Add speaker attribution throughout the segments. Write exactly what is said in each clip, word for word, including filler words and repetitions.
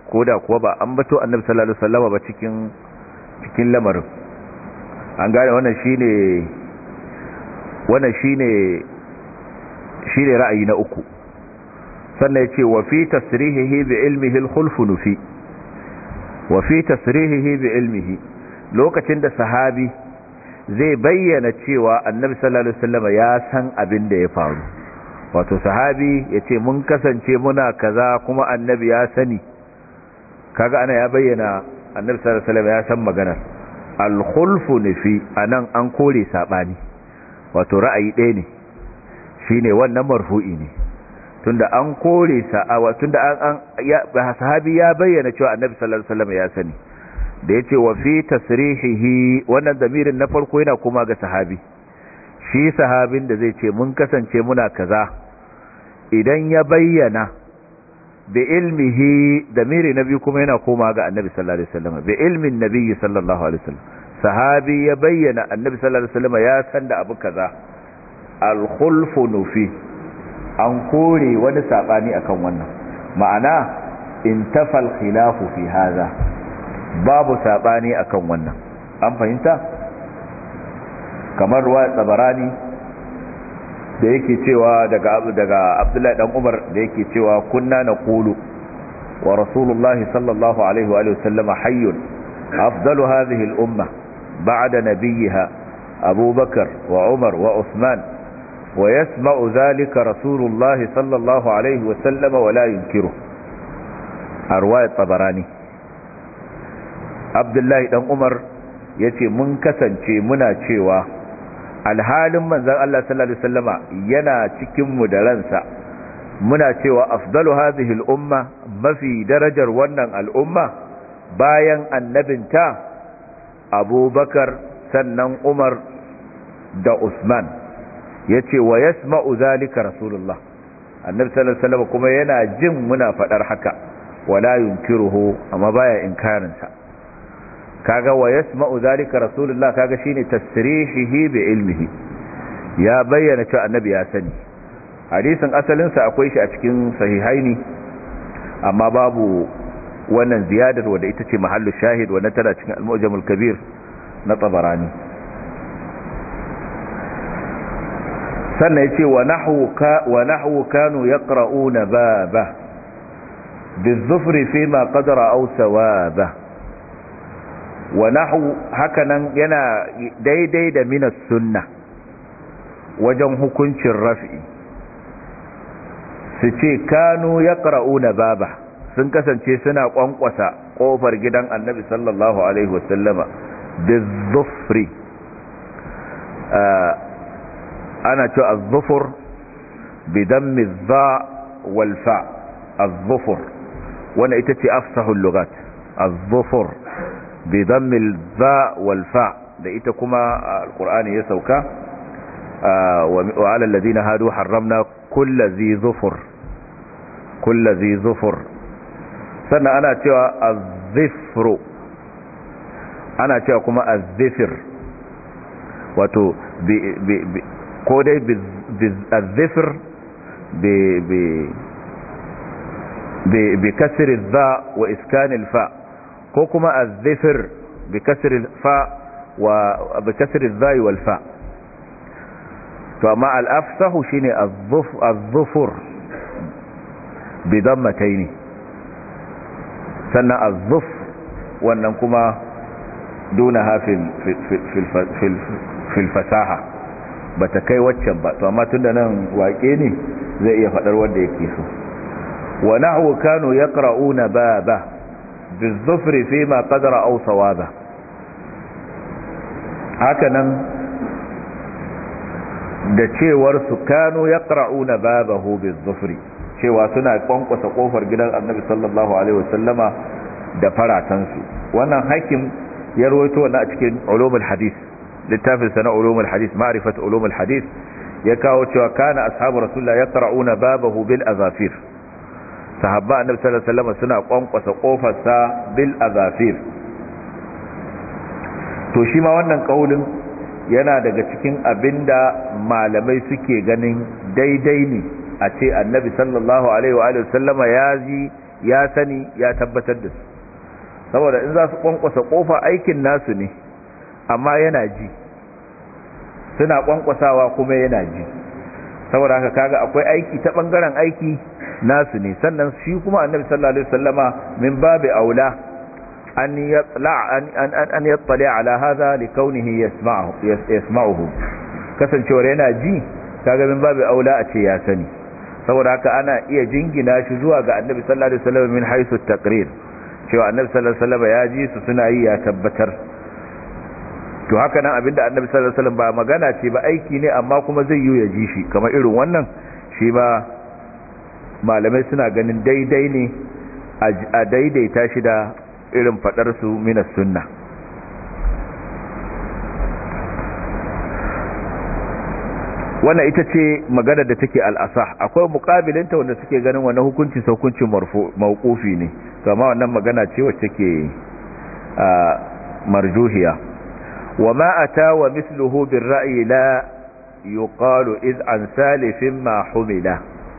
Speaker 1: koda kuwa ba an bato annabi sallallahu alaihi wasallam ba cikin cikin lamarin. an gane wannan shine wannan shine shine ra'ayi na uku. sannan yace wa fi tasrihihi bi ilmihi al-khulf nufi wa fi tasrihihi bi ilmihi, lokacin da sahabi zai bayyana cewa annabi sallallahu alaihi wasallam ya san abin da ya faru, wato sahabi yace mun kasance muna kaza kuma annabi ya sani, kaga ana ya bayyana annabi sallallahu alaihi wasallam ya san maganar. al-khulfu nufi anan an kore sabani, wato ra'ayi ɗaya ne, shine wannan marfu'i ne, tunda an kore sa tunda an an ya sahabi ya bayyana cewa annabi sallallahu alaihi wasallam ya sani, da yace wa fi tasrihihi, wannan damirin na farko yana kuma ga sahabi, shi sahabin da zai ce mun kasance muna kaza, idan ya bayyana bi ilmihi, damiri na biyu kuma yana koma ga annabi sallallahu alaihi wasallam, bi ilmin nabiyyi sallallahu alaihi wasallam, sahabi ya bayyana annabi sallallahu alaihi wasallam ya san da abu kaza, al-khulfu nufi, an kore wani sabani akan wannan, ma'ana intafal khilafu fi hadha, babu sabani akan wannan. an fahimta? kamar ruwa Tabarani da yake cewa daga daga Abdullahi dan Umar da yake cewa kunna naqulu wa rasulullahi sallallahu alaihi wa alihi wasallama hayyun afdalu hadhihi al-umma ba'da nabiyha Abu Bakar wa Umar wa Uthman wa yasma'u dhalika rasulullahi sallallahu alaihi wa sallama wa la yunkiru. arwayat Tabarani, Abdullahi dan Umar yace mun kasance muna cewa alhalin manzon Allah sallallahu alaihi wasallama yana cikin mu da ransa, muna cewa afdalu hadhihi al-umma, mafi darajar wannan al'umma bayan annabinta Abu Bakar, sannan Umar da Usman. yace wa yasma'u zalika rasulullah, annabi sallallahu alaihi wasallam kuma yana jin muna fadar haka, wala yunkiruhu, amma baya inkarin sa. kaga wa yasma'u zalika rasulullah, kaga shine tasrihihi bi ilmihi, ya bayyana cewa annabi ya sani. hadisin asalin sa akwai shi a cikin sahihaini, amma babu wannan ziyadar wadda ita ce mahallu shahid, wannan tana cikin al-mu'jamul kabir na Tabarani. sannan yace wa nahwu ka wa nahwu kanu yaqra'una baba bizufri fima qadara aw sawaba. wa nahwu hakanan yana daidai da minas sunna wajen hukuncin raf'i, su ce kanu yaqra'una baba, sun kasance suna kwankwasa kofar gidan annabi sallallahu alaihi wasallama bizufri. ana cewa az-zufur bi dammi dha wal fa, az-zufur wannan ita ce afsahul lughat, az-zufur bi dammi dha wal fa, da ita kuma alqur'ani ya sauka wa 'ala alladhina hadu harramna kulli dhi zufur, kulli dhi zufur. sannan ana cewa az-zifru, ana cewa kuma az-zifr, wato bi bi ko dai az-zifr bi bi bi kasr adh-dha wa iskan al-fa, ko kuma az-zifr bi kasr al-fa wa bi kasr adh-dha wal fa. to amma al-afsahu shine az-zufur bi dammatayn, sannan az-zuf wannan kuma duna hafil fil fasaha, bata kai waccan ba, to amma tunda nan wake ne zai iya fadar wanda yake so. wa nahwu kanu yaqra'una baba bizufri fima qadara aw sawaba. haka nan da cewar su kanu yaqra'una babahu bizufri, cewa suna kwankwasa kofar gidan annabi sallallahu alaihi wasallama da faratansu. wannan hakim ya rawaito wannan a cikin ulumul hadith, littafin sana ulumul hadith, ma'rifat ulumul hadith, ya kawo cewa kana ashabu rasulullah yaqra'una babahu bil azafir, sahabba annabi sallallahu alaihi wasallam suna kwankwasa kofar sa bil azafir. to shi ma wannan kaulin yana daga cikin abinda malamai suke ganin daidai ne a ce annabi sallallahu alaihi wa alihi wasallama ya ji ya sani ya tabbatar da su, saboda in za su kwankwasa kofa aikin nasu ne amma yana ji, suna kwankwasawa kuma yana ji, saboda haka kaga akwai aiki ta bangaren aiki nasu ne. Sannan shi kuma annabi sallallahu alaihi wasallama min babi aula an yatla an an yattali ala hadha li kaunihi yasma'u yasma'uhu, kasancewar yana ji kaga min babi aula a ce ya sani, saboda haka ana iya jingina shi zuwa ga annabi sallallahu alaihi wasallam min haythu at-taqrir, cewa annabi sallallahu alaihi wasallam ya ji su suna yi ya tabbatar. To haka nan abinda annabi sallallahu alaihi wasallam ba magana ce ba aiki ne amma kuma zai yi ya ji shi, kamar irin wannan shi ba malamai suna ganin daidai ne a daidaita shi da irin fadar su minas sunna. wannan ita ce magana da take al-asah. Akwai muqabilinta wanda suke ganin wannan hukunci hukuncin marfu mawqufi ne, to amma wannan magana ce wacce take marjuhiya. وما أتى ومثله بالرأي لا يقال إذ عن سالف ما حمله.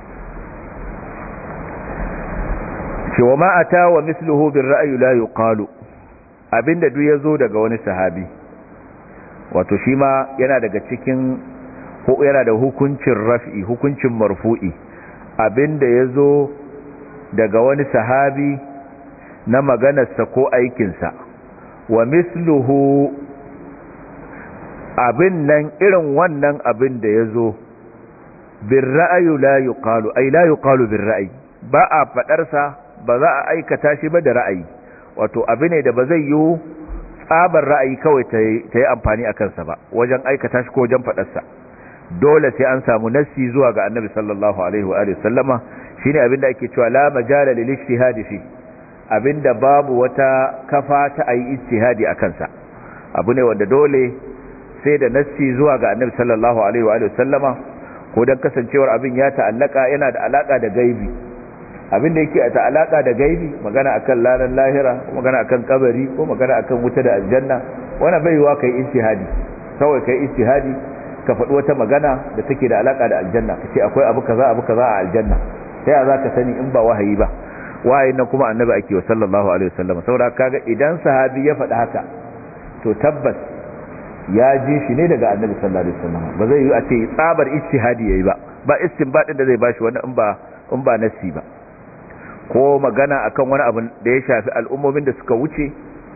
Speaker 1: وما أتى ومثله بالرأي لا يقال abinda duk yazo daga wani sahabi, wato shi ma yana daga cikin yana da hukuncin raf'i, hukuncin marfu'i, abinda yazo daga wani sahabi na maganarsa ko aikinsa. Wa misluhu, abin nan irin wannan abin da ya zo bin ra'ayu la yuqalu, ai la yuqalu bin ra'ayi, ba a faɗarsa, ba za a aikata shi ba da ra'ayi, wato abin ne da ba zai yi tsabar ra'ayi kawai ta yi amfani a kansa ba wajen aikata shi ko wajen faɗarsa. Dole sai an samu nassi zuwa ga annabi sallallahu alaihi wa sallama, shine abin da ake cewa la majala lil ijtihadi fi, abin da babu wata kafa ta ayi ijtihadi a kansa, abu ne wanda dole sai da nassi zuwa ga annabi sallallahu alaihi wa sallama, ko dan kasancewar abin ya ta'allaka yana da alaka da gaibi, abin da yake da alaka da gaibi, magana akan lalan lahira, ko magana akan kabari, ko magana akan wuta da aljanna, wannan bai yiwa kai ijtihadi kawai kai ijtihadi ka faɗi wata magana da take da alaka da aljanna, kace akwai abu kaza abu kaza a aljanna, sai za ka sani in ba wahayi ba, wahayin nan kuma annabi ake wa sallallahu alaihi wa sallama. saboda kaga idan sahabi ya faɗi haka to tabbas ya ji shi ne daga annabi sallallahu alaihi wasallam, ba zai yi a ce tsabar ijtihadi yayi ba, ba istinbadin da zai bashi wani in ba in ba nasi ba, ko magana akan wani abu da ya shafi al'ummomin da suka wuce,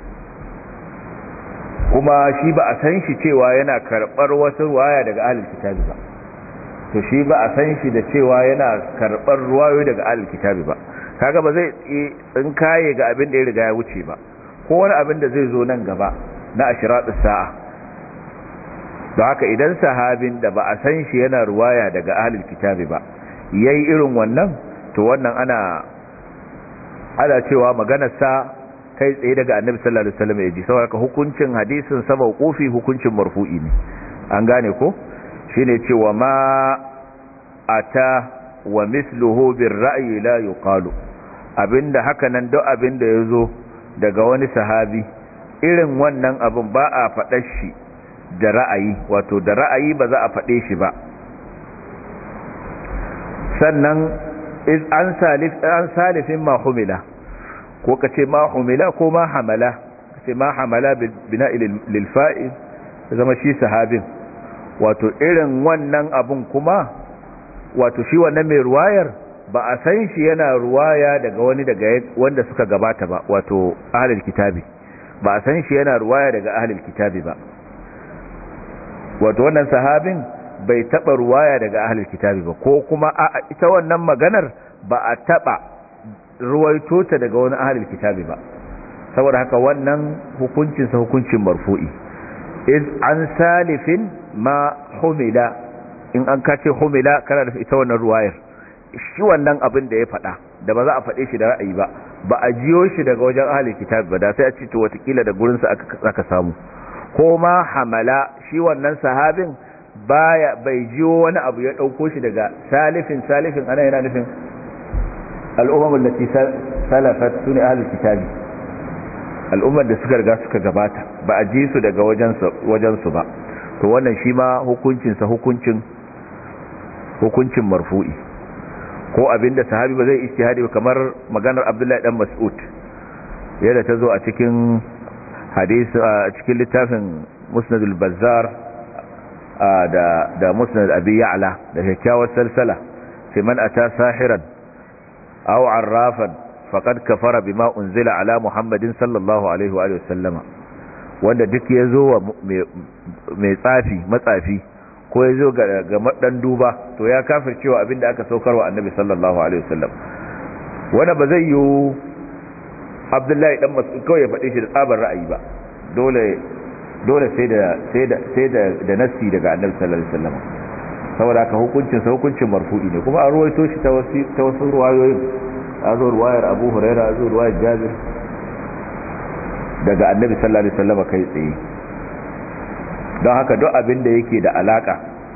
Speaker 1: kuma shi ba a san shi cewa yana karbar wasu ruwaya daga ahlul kitabi ba, to shi ba a san shi da cewa yana karbar ruwayoyi daga ahlul kitabi ba, kaga ba zai in kaye ga abin da ya riga ya wuce ba, ko wani abin da zai zo nan gaba na ashiratus sa'a. don haka idan sahabin da ba a san shi yana ruwaya daga ahlul kitabi ba yayi irin wannan, to wannan ana ana cewa maganar sa kai tsaye daga annabi sallallahu alaihi wasallam yaji, saboda hukuncin hadisin sa mauqufi hukuncin marfu'i ne, an gane ko? shine cewa ma ata wa misluhu bir ra'yi la yuqalu, abinda haka nan duk abinda yazo daga wani sahabi irin wannan abin ba a faɗar shi da ra'ayi, wato da ra'ayi ba za a faɗe shi ba. Sannan iz an salif an salifin ma humila, ko kace ma humila ko ma hamala, kace ma hamala bil bina'i lil fa'il, zama shi sahabin, wato irin wannan abun kuma, wato shi wannan mai ruwayar ba a san shi yana ruwaya daga wani daga wanda suka gabata ba, wato ahlul kitabi, ba a san shi yana ruwaya daga ahlul kitabi ba, wato wannan sahabin bai taba ruwaya daga ahlul kitabi ba, ko kuma a ita wannan maganar ba a taba ruwaito ta daga wani ahlul kitabi ba, saboda haka wannan hukuncin sa hukuncin marfu'i. iz an salifin ma humila, in an kace humila kana da ita wannan ruwayar, shi wannan abin da ya faɗa da ba za a faɗe shi da ra'ayi ba, ba a jiyo shi daga wajen ahlul kitabi ba, da sai a ce to watakila da gurin sa aka samu. ko ma hamala, shi wannan sahabin baya bai jiyo wani abu ya dauko shi daga salifin salifin ana yana nufin al'ummar da salafat sune ahlul kitabi, al'ummar da suka riga suka gabata, ba a ji su daga wajen su wajen su ba, to wannan shi ma hukuncin sa hukuncin hukuncin marfu'i. ko abinda sahabi ba zai ijtihadi ba kamar maganar Abdullahi dan Mas'ud yadda ta zo a cikin hadisi a cikin littafin Musnad al-Bazzar da da Musnad Abi Ya'la da kyakkyawar salsala sai man ata sahiran aw arrafan faqad kafara bima unzila ala Muhammadin sallallahu alaihi wa sallama wanda duk yazo wa mai tsafi matsafi ko yazo ga ga dan duba to ya kafircewa abinda aka saukarwa Annabi sallallahu alaihi wasallam wanda ba zai yi Abdullahi dan Mas'ud kawai ya faɗe shi da tsabar ra'ayi ba dole dole sai da sai da sai da da nassi daga Annabi sallallahu alaihi wasallam saboda ka hukuncin sa hukuncin marfu'i ne kuma an ruwaito shi ta wasu ta wasu ruwayoyi azo ruwayar Abu Hurairah azo ruwayar Jabir daga Annabi sallallahu alaihi wasallam kai tsaye don haka duk abin da yake da alaka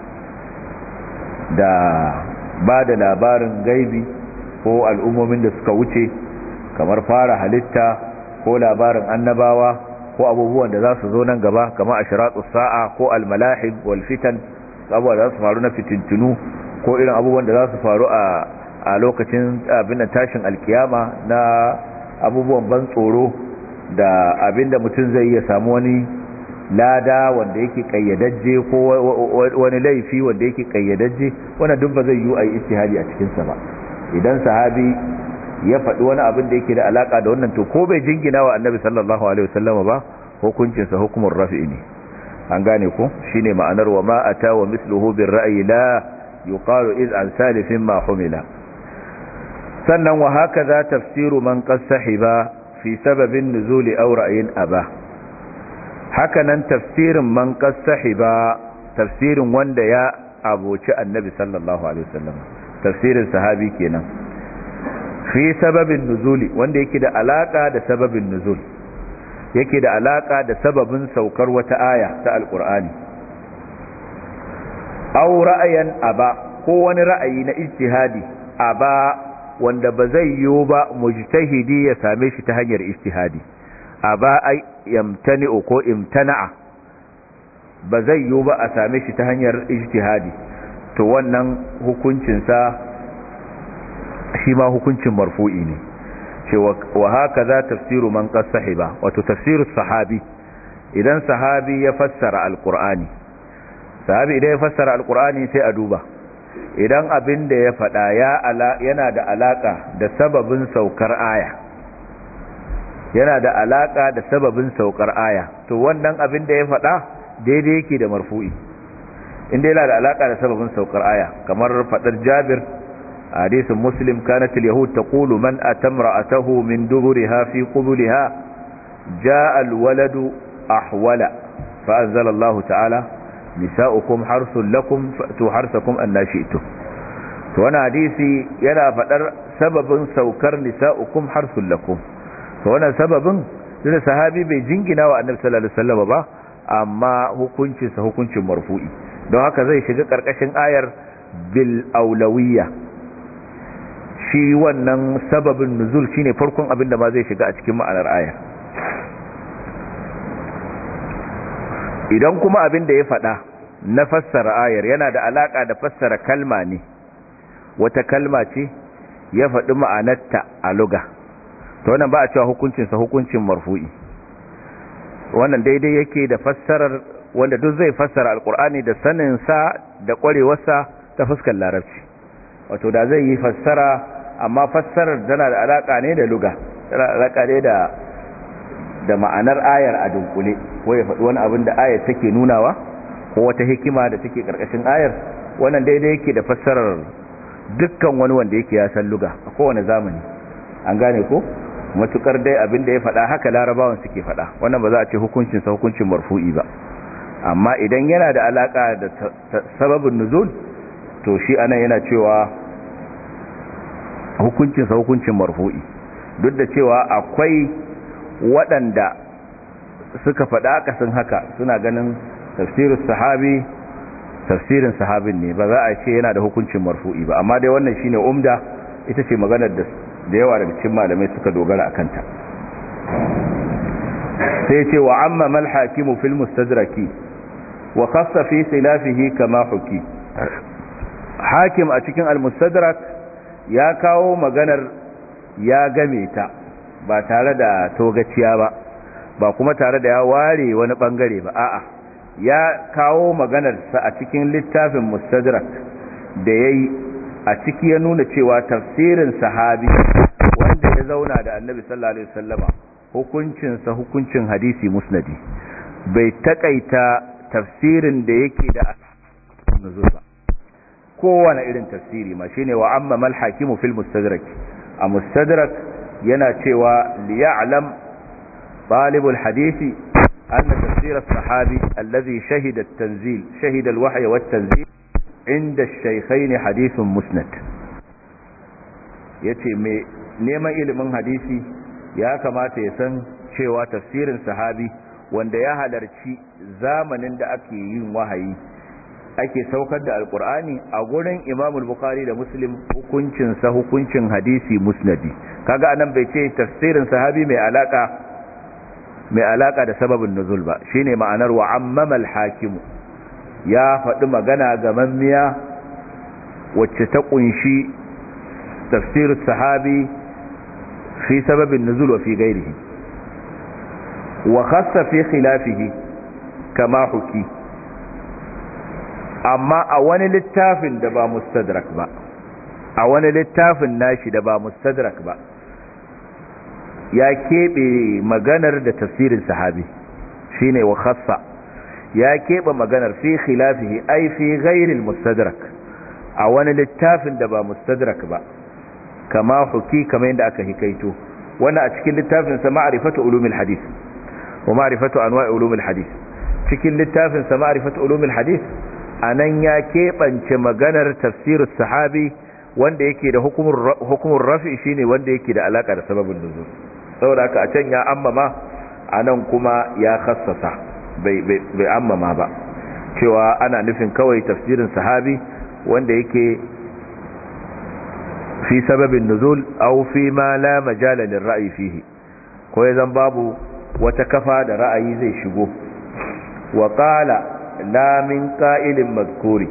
Speaker 1: da ba da labarin gaibi ko al'ummomin da suka wuce kamar fara halitta ko labarin annabawa ko abubuwan da za su zo nan gaba kamar ashratus sa'a ko almalahib wal fitan abubuwan da za su faru na fitintunu ko irin abubuwan da za su faru a a lokacin abin da tashin alkiyama na abubuwan ban tsoro da abin da mutum zai iya samu wani lada wanda yake kayyadajje ko wani laifi wanda yake kayyadajje wannan duk ba zai yi ai ijtihadi a cikin sa ba idan sahabi ya faɗi wani abin da yake da alaka da wannan to ko bai jingina wa Annabi sallallahu alaihi wasallama ba hukuncin sa hukumur rafi'i ne an gane ko shine ma'anar wa ma ata wa misluhu bir ra'yi la yuqalu iz an salifin ma humila sannan wa hakaza tafsiru man qasahiba fi sababin nuzuli aw ra'yin aba hakanan tafsirin man qasahiba tafsirin wanda ya aboci Annabi sallallahu alaihi wasallam tafsirin sahabi kenan fi sababin nuzuli wanda yake da alaka da sababin nuzul yake da alaka da sababin saukar wata aya ta alqur'ani aw ra'ayan aba ko wani ra'ayi na ijtihadi aba wanda ba zai yiwu ba mujtahidi ya same shi ta hanyar ijtihadi aba ay yamtani ko imtana'a ba zai yiwu ba a same shi ta hanyar ijtihadi to wannan hukuncin sa shi ma hukuncin marfu'i ne ce wa hakaza tafsiru man qas sahiba wato tafsirus sahabi idan sahabi ya fassara alqur'ani sahabi idan ya fassara alqur'ani sai a duba idan abin da ya faɗa ya ala yana da alaka da sababin saukar aya yana da alaka da sababin saukar aya to wannan abin da ya faɗa daidai yake da marfu'i inda yana da alaka da sababin saukar aya kamar faɗar Jabir حديث مسلم كانت اليهود تقول من أتى امرأته من دبرها في قبلها جاء الولد أحول فأنزل الله تعالى نساؤكم حرث لكم فأتوا حرثكم أن شئتم وانا حديثي يلا فتر سبب سوكر نساؤكم حرث لكم وانا سبب لنا صحابي بجنجنا والنبي صلى الله عليه وسلم با أما هكونش سهكونش مرفوئي دو هكذا يشجع كركشن آير بالأولوية shi wannan sababin nuzul shine farkon abin da ma zai shiga a cikin ma'anar aya idan kuma abin da ya faɗa na fassara ayar yana da alaka da fassara kalma ne wata kalma ce ya faɗi ma'anarta a lugha to wannan ba a cewa hukuncin sa hukuncin marfu'i wannan daidai yake da fassarar wanda duk zai fassara alqur'ani da sanin sa da kwarewarsa ta fuskar larabci wato da zai yi fassara amma fassarar tana da alaka ne da lugha tana da alaka ne da da ma'anar ayar a dunkule ko ya faɗi wani abin da ayar take nunawa ko wata hikima da take karkashin ayar wannan daidai yake da fassarar dukkan wani wanda yake ya san lugha a kowane zamani an gane ko matukar dai abin da ya faɗa haka larabawan suke faɗa wannan ba za a ce hukuncin sa hukuncin marfu'i ba amma idan yana da alaka da sababin nuzul to shi anan yana cewa hukuncin sa hukuncin marfu'i duk da cewa akwai waɗanda suka faɗa akasin haka suna ganin tafsirin sahabi tafsirin sahabin ne ba za a ce yana da hukuncin marfu'i ba amma dai wannan shine umda ita ce maganar da da yawa daga cikin malamai suka dogara akan ta sai ce wa amma mal hakimu fil mustadraki wa khassa fi khilafihi kama huki hakim a cikin al-mustadrak ya kawo maganar ya game ta ba tare da togaciya ba ba kuma tare da ya ware wani bangare ba a'a ya kawo maganar sa a cikin littafin Mustadrak da yayi a ciki ya nuna cewa tafsirin sahabi wanda ya zauna da Annabi sallallahu alaihi wasallama hukuncin sa hukuncin hadisi musnadi bai takaita tafsirin da yake da nuzul ba kowane irin tafsiri ma shine wa amma mal hakimu fil mustadrak a mustadrak yana cewa li ya'lam talibul hadisi anna tafsir as-sahabi alladhi shahida at-tanzil shahida al-wahy wa at-tanzil inda ash-shaykhayn hadithun musnad yace me neman ilimin hadisi ya kamata ya san cewa tafsirin sahabi wanda ya halarci zamanin da ake yin wahayi ake saukar da alkur'ani a gurin Imam al-Bukhari da Muslim hukuncin sa hukuncin hadisi musnadi kaga anan bai ce tafsirin sahabi mai alaka mai alaka da sababin nuzul ba shine ma'anar wa ammama al-hakim ya faɗi magana ga mammiya wacce ta kunshi tafsirin sahabi fi sababin nuzul wa fi ghairihi wa khassa fi khilafihi kama huki amma a wani littafin da ba mustadrak ba a wani littafin nashi da ba mustadrak ba ya keɓe maganar da tafsirin sahabi shine wa khassa ya keɓe maganar fi khilafihi ai fi ghairil mustadrak a wani littafin da ba mustadrak ba kama huki kamar yadda aka hikaito wannan a cikin littafin sa ma'rifatu ulumil hadith wa ma'rifatu anwa'i ulumil hadith cikin littafin sa ma'rifatu ulumil hadith anan ya keɓance maganar tafsirus sahabi wanda yake da hukumun rafi shine wanda yake da alaka da sababin nuzul saboda haka a can ya ammama anan kuma ya khassasa bai bai ammama ba cewa ana nufin kawai tafsirin sahabi wanda yake fi sababin nuzul aw fi ma la majala lirra'yi fihi ko yazan babu wata kafa da ra'ayi zai shigo wa qala la min qa'ilin mazkuri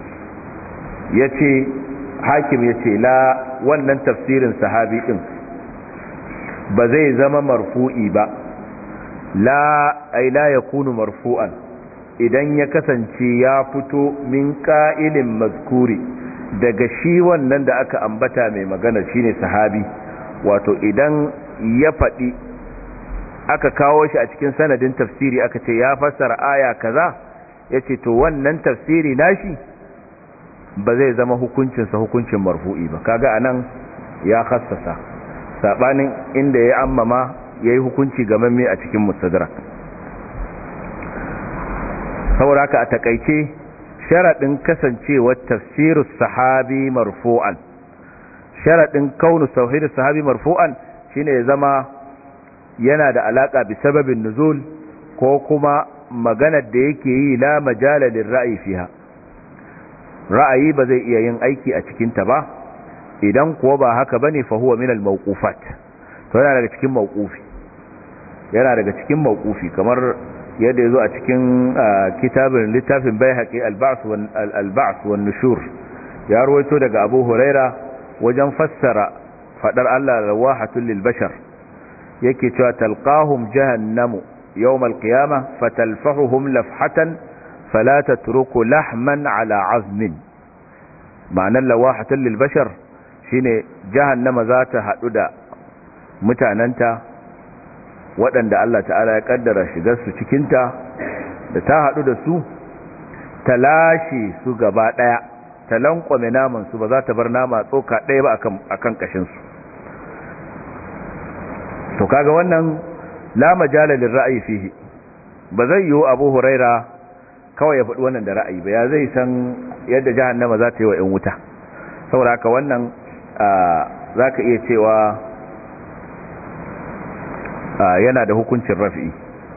Speaker 1: yace hakim yace la wannan tafsirin sahabi din ba zai zama marfu'i ba la ay la yakunu marfu'an idan ya kasance ya fito min qa'ilin mazkuri daga shi wannan da aka ambata mai magana shine sahabi wato idan ya faɗi aka kawo shi a cikin sanadin tafsiri aka ce ya fassara aya kaza yace to wannan tafsiri nashi ba zai zama hukuncinsa hukuncin marfu'i ba kaga anan ya khassasa sabanin inda ya ammama yayi hukunci gamamme a cikin mustadrak saboda haka a takeice sharadin kasancewar tafsirus sahabi marfu'an sharadin kaunu tauhidus sahabi marfu'an shine ya zama yana da alaka bi sababin nuzul ko kuma maganar da yake yi la majala lirra'yi fiha ra'ayi ba zai iya yin aiki a cikin ta ba idan kuwa ba haka bane fa huwa min al-mawqufat to yana daga cikin mawqufi yana daga cikin mawqufi kamar yadda yazo a cikin kitabin littafin Baihaqi al-Ba'th wal al-Ba'th wan Nushur ya rawaito daga Abu Huraira wajen fassara fadar Allah rawahatul lil bashar yake cewa talqahum jahannamu yawm al-qiyamah fatalfahuhum lafhatan fala tatruku lahman ala azmin ma'anar lawahatul lil bashar shine jahannama za ta hadu da mutananta waɗanda Allah ta'ala ya kaddara shigar su cikinta da ta hadu da su ta lashe su gaba daya ta lankwame naman su ba za ta bar nama tsoka daya ba akan akan kashin su to kaga wannan la majala lil ra'yi fihi ba zai yi Abu Huraira kawai ya faɗi wannan da ra'ayi ba ya zai san yadda jahannama za ta yi wa ‘yan wuta saboda haka wannan za ka iya cewa yana da hukuncin rafi'i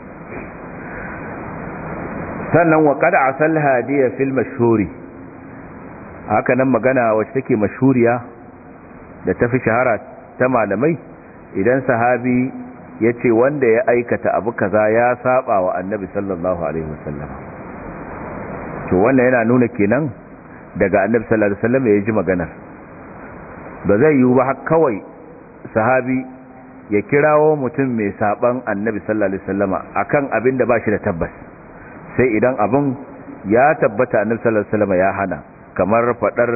Speaker 1: sannan wa kada a sal hadiya fil mashhuri haka nan magana wacce take mashhuriya da ta fi shahara ta malamai idan sahabi ya ce wanda ya aikata abu kaza ya saba wa annabi sallallahu alaihi wasallam to wannan yana nuna kenan daga annabi sallallahu alaihi wasallam ya ji maganar ba zai yiwu ba kawai sahabi ya kirawo mutum mai saban annabi sallallahu alaihi wasallama akan abin da ba shi da tabbas, sai idan abin ya tabbata annabi sallallahu alaihi wasallama ya hana, kamar fadar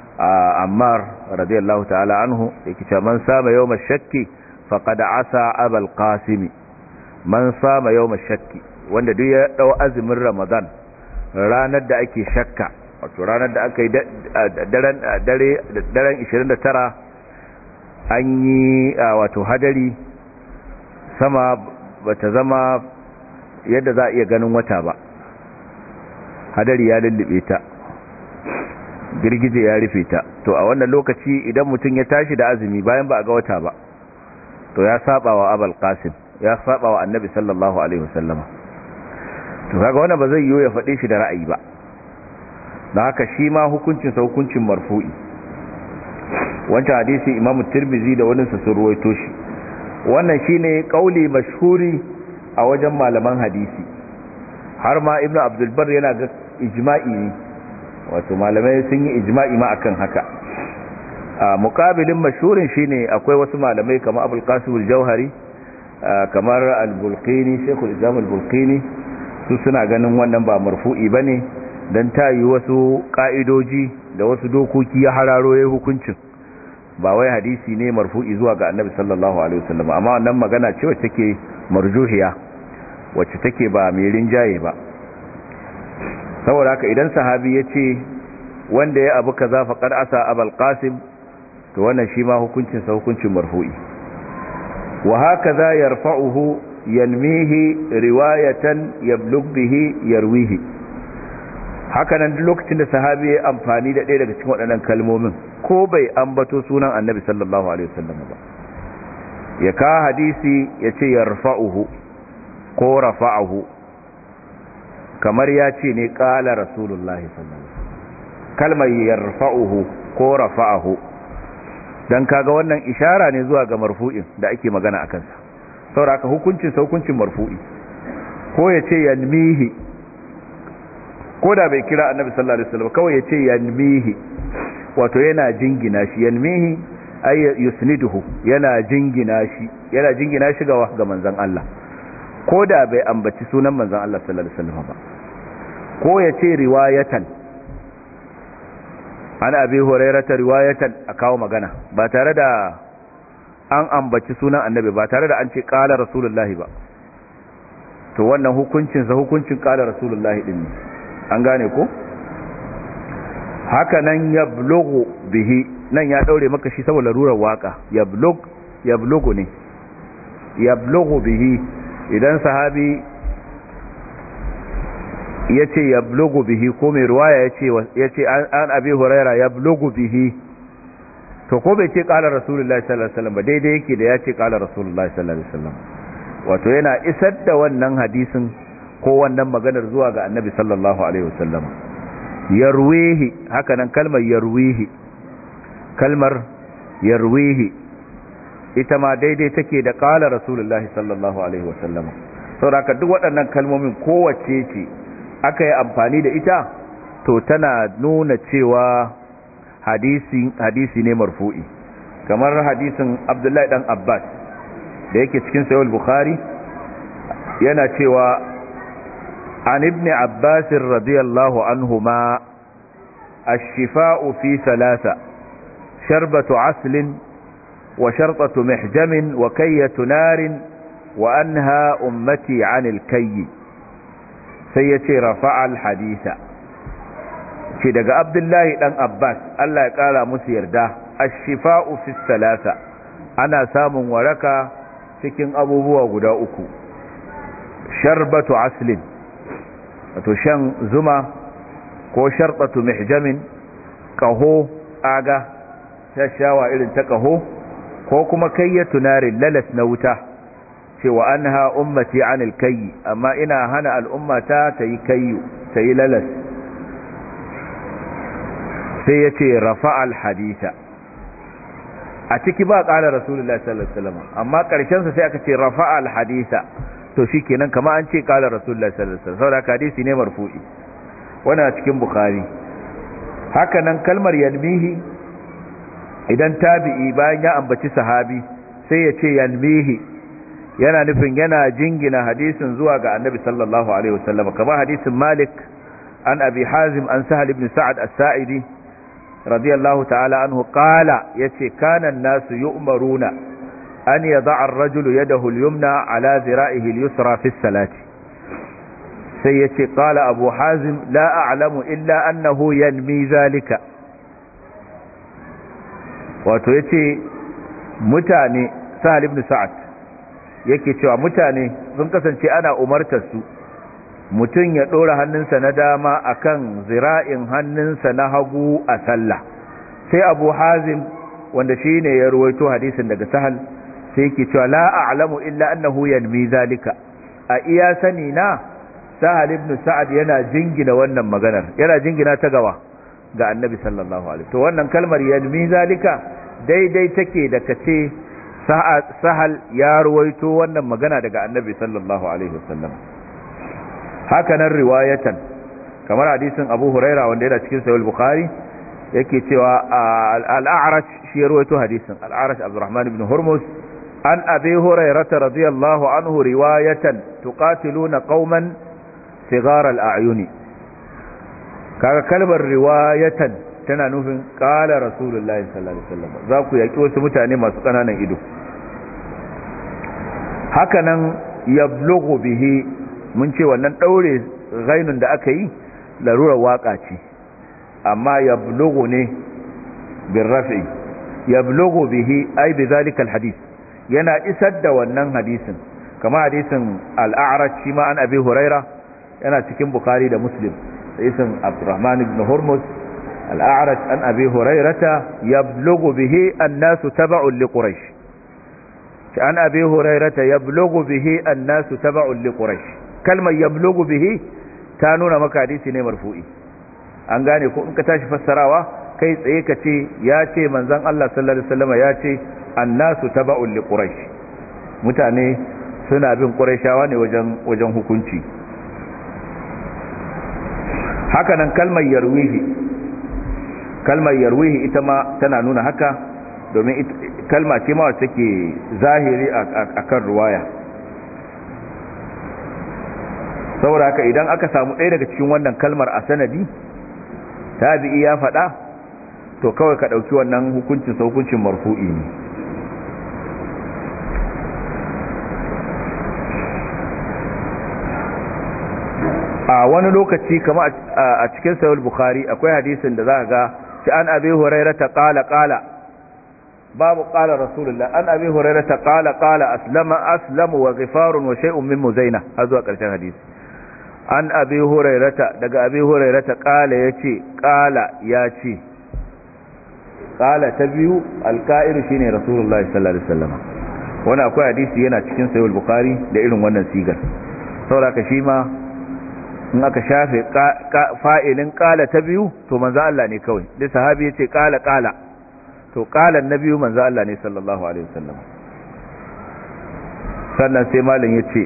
Speaker 1: Ammar radiyallahu ta'ala anhu yake cewa man sama yawm ash-shakki faqad asa abul qasim. Man sama yawm ash-shakki, wanda duk ya dau azumin Ramadan ranar da ake shakka, wato ranar da aka yi daren dare daren ishirin da tara an yi wato hadari, sama bata zama yadda za a iya ganin wata ba, hadari ya lullube ta, girgije ya rufe ta. To a wannan lokaci idan mutum ya tashi da azumi bayan ba a ga wata ba, to ya saba wa Abul Qasim, ya saba wa Annabi sallallahu alaihi wasallama. To kaga wannan ba zai yiwu ya faɗe shi da ra'ayi ba, dan haka shi ma hukuncin sa hukuncin marfu'i. Wancan hadisi Imam Tirmidhi da wani sun ruwaito shi. Wannan shine kauli mashhuri a wajen malaman hadisi, har ma Ibn Abdul Barr yana ga ijma'i ne, wato malamai sun yi ijma'i ma akan haka. a muqabilin mashhurin shine akwai wasu malamai kamar Abul Qasim al-Jauhari, kamar al-Bulqini, Sheikh al-Islam al-Bulqini, su suna ganin wannan ba marfu'i bane, dan tayi wasu ka'idoji da wasu dokoki ya hararo yayin hukuncin, ba wai hadisi ne marfu'i zuwa ga Annabi sallallahu alaihi wasallam. Amma wannan magana ce wacce take marjuhiya, wacce take ba mai rinjaye ba. Saboda haka idan sahabi ya ce wanda ya abu kaza faqad asa Abul Qasim, to wannan shi ma hukuncin sa hukuncin marfu'i. Wa hakaza yarfa'uhu yanmihi riwayatan yablugh bihi yarwihi. Haka nan duk lokacin da sahabi ya amfani da ɗaya daga cikin waɗannan kalmomin, ko bai ambato sunan Annabi sallallahu alaihi wasallam ba, ya ka hadisi ya ce yarfa'uhu ko rafa'uhu, kamar ya ce ne ƙala rasulullahi sallallahu alaihi wasallam. Kalmar yarfa'uhu ko rafa'uhu, dan kaga wannan ishara ne zuwa ga marfu'in da ake magana akan sa. Saboda haka hukuncin sa hukuncin marfu'i. Ko ya ce yanmihi, ko da bai kira Annabi sallallahu alaihi wasallam, kawai ya ce yanmihi, wato yana jingina shi. Yanmihi ay yusniduhu, yana jingina shi, yana jingina shi ga ga manzon Allah, ko da bai ambaci sunan manzon Allah sallallahu alaihi wasallam ba. Ko ya ce riwayatan, ana Abi Hurairah riwayatan, a kawo magana ba tare da an ambaci sunan Annabi, ba tare da an ce qala rasulullahi ba, to wannan hukuncin sa hukuncin qala rasulullahi din ne. An gane ko? Haka nan yablughu bihi, nan ya daure maka shi saboda larurar waka. Yablugh yablughu ne, yablughu bihi. Idan sahabi yace yablughu bihi, ko mai riwaya yace yace an Abi Hurairah yablughu bihi, to ko bai ce qala rasulullahi sallallahu alaihi wasallam ba, daidai yake da yace qala rasulullahi sallallahu alaihi wasallam. Wato yana isar da wannan hadisin ko wannan maganar zuwa ga Annabi sallallahu alaihi wasallam. Yarwihi, haka nan kalmar yarwihi, kalmar yarwihi ita ma daidai take da qala rasulullahi sallallahu alaihi wasallam. Saboda duk waɗannan kalmomin kowace ce aka yi amfani da ita, to tana nuna cewa hadisi hadisi ne marfu'i. Kamar hadisin Abdullahi dan Abbas da yake cikin Sahih al-Bukhari, yana cewa عن ابن عباس رضي الله عنهما الشفاء في ثلاثة: شربة عسل وشرطة محجم وكية نار وأنهى أمتي عن الكي. سيتي رفع الحديث. شدق عبد الله بن عباس الله قال مسير ده الشفاء في الثلاثة، أنا سام وركا cikin abubuwa guda uku. Sharbatu aslin, wato shan zuma, ko sharqatu mihjamin, kaho aga shashawa irin ta kaho, ko kuma kayyatu narin, lalas na wuta. Cewa anha ummati anil kayyi, amma ina hana al'ummata ta yi kayyu, ta yi lalas. Sai ya ce rafa'al haditha, a ciki ba ƙala rasulullahi sallallahu alaihi wasallam, amma ƙarshensa sai aka ce rafa'al haditha, to shi kenan kama an ce kala rasulullahi sallallahu alaihi wasallam, saboda hadisi ne marfu'i. Wannan a cikin Bukhari. Haka nan kalmar yanmihi idan tabi'i bayan ya ambaci sahabi sai ya ce yanmihi yana nufin yana jingina hadisin zuwa ga annabi sallallahu alaihi wasallam kamar hadisin Malik an Abi Hazim an Sahal ibn Sa'ad as-Sa'idi radiyallahu ta'ala anhu qala yace kana an-nasu yu'maruna an yada'a ar-rajulu yadahu al-yumna ala zira'ihi al-yusra fi as-salati sai yace qala Abu Hazim la a'lamu illa annahu yanmi zalika wato yace mutane Sahal ibn Sa'ad yake cewa mutane sun kasance ana umartar su mutum ya dora hannunsa na dama akan zira'in hannunsa na hagu a sallah sai Abu Hazim wanda shine ya ruwaito hadisin daga Sahal sai yake cewa la a'lamu illa annahu yanmi zalika a iya sani na Sahal ibn Sa'ad yana jingina wannan maganar yana jingina ta gawa ga Annabi sallallahu alaihi to wannan kalmar yanmi zalika daidai take da kace Sahal ya ruwaito wannan magana daga Annabi sallallahu alaihi wasallam haka nan riwayatan kamar hadisin Abu Huraira wanda yana cikin Sahih al-Bukhari yake cewa al-A'raj shi ruwaito hadisin al-A'raj Abdurrahman ibn Hurmuz an Abi Hurairah radiyallahu anhu riwayatan tuqatiluna qauman sigar al-a'yuni kaga kalmar riwayatan tana nufin qala rasulullahi sallallahu alaihi wasallam za ku yaki wasu mutane masu kananan ido haka nan yablughu bihi mun ce wannan daure ghainun da aka yi larurar waka ce amma yablughu ne bil raf'i yablughu bihi ay bi zalika al hadith yana isar da wannan hadisin kama hadisin al-a'raj shi ma an Abi Huraira yana cikin Bukhari da Muslim hadisin Abdurrahman ibn Hurmuz al-a'raj an Abi Hurairata yablughu bihi an-nasu tab'un li Quraysh an Abi Hurairata yablughu bihi an-nasu tab'un li Quraysh kalmar yablughu bihi ta nuna maka hadisi ne marfu'i an gane ko in ka tashi fassarawa kai tsaye ka ce ya ce manzon Allah sallallahu alaihi wasallam ya ce an-nasu tab'un li Quraysh mutane suna bin Qurayshawa ne wajen wajen hukunci haka nan kalmar yarwihi kalmar yarwihi ita ma tana nuna haka domin kalma ce ma wacce take zahiri akan ruwaya saboda haka idan aka samu ɗaya daga cikin wannan kalmar a sanadi tabi'i ya faɗa to kawai ka ɗauki wannan hukuncin sa hukuncin marfu'i ne a wani lokaci kama a cikin sahih bukhari akwai hadisin da zaka ga shi an Abi Hurairah ta qala qala babu qala rasulullah an Abi Hurairah ta qala qala aslama aslamu wa ghifarun wa shay'un min muzaina har zuwa karshen hadisi an Abi Hurairah daga Abi Hurairah ta qala yace qala yace qala ta biyu alqa'ir shine rasulullah sallallahu alaihi wasallam wannan akwai hadisi yana cikin sahih bukhari da irin wannan sigar saboda ka shi ma in aka shafe fa'ilin ƙala ta biyu to manzo Allah ne kawai dai sahabi yace ƙala ƙala to ƙalan na biyu manzo Allah ne sallallahu alaihi wasallam sannan sai malam yace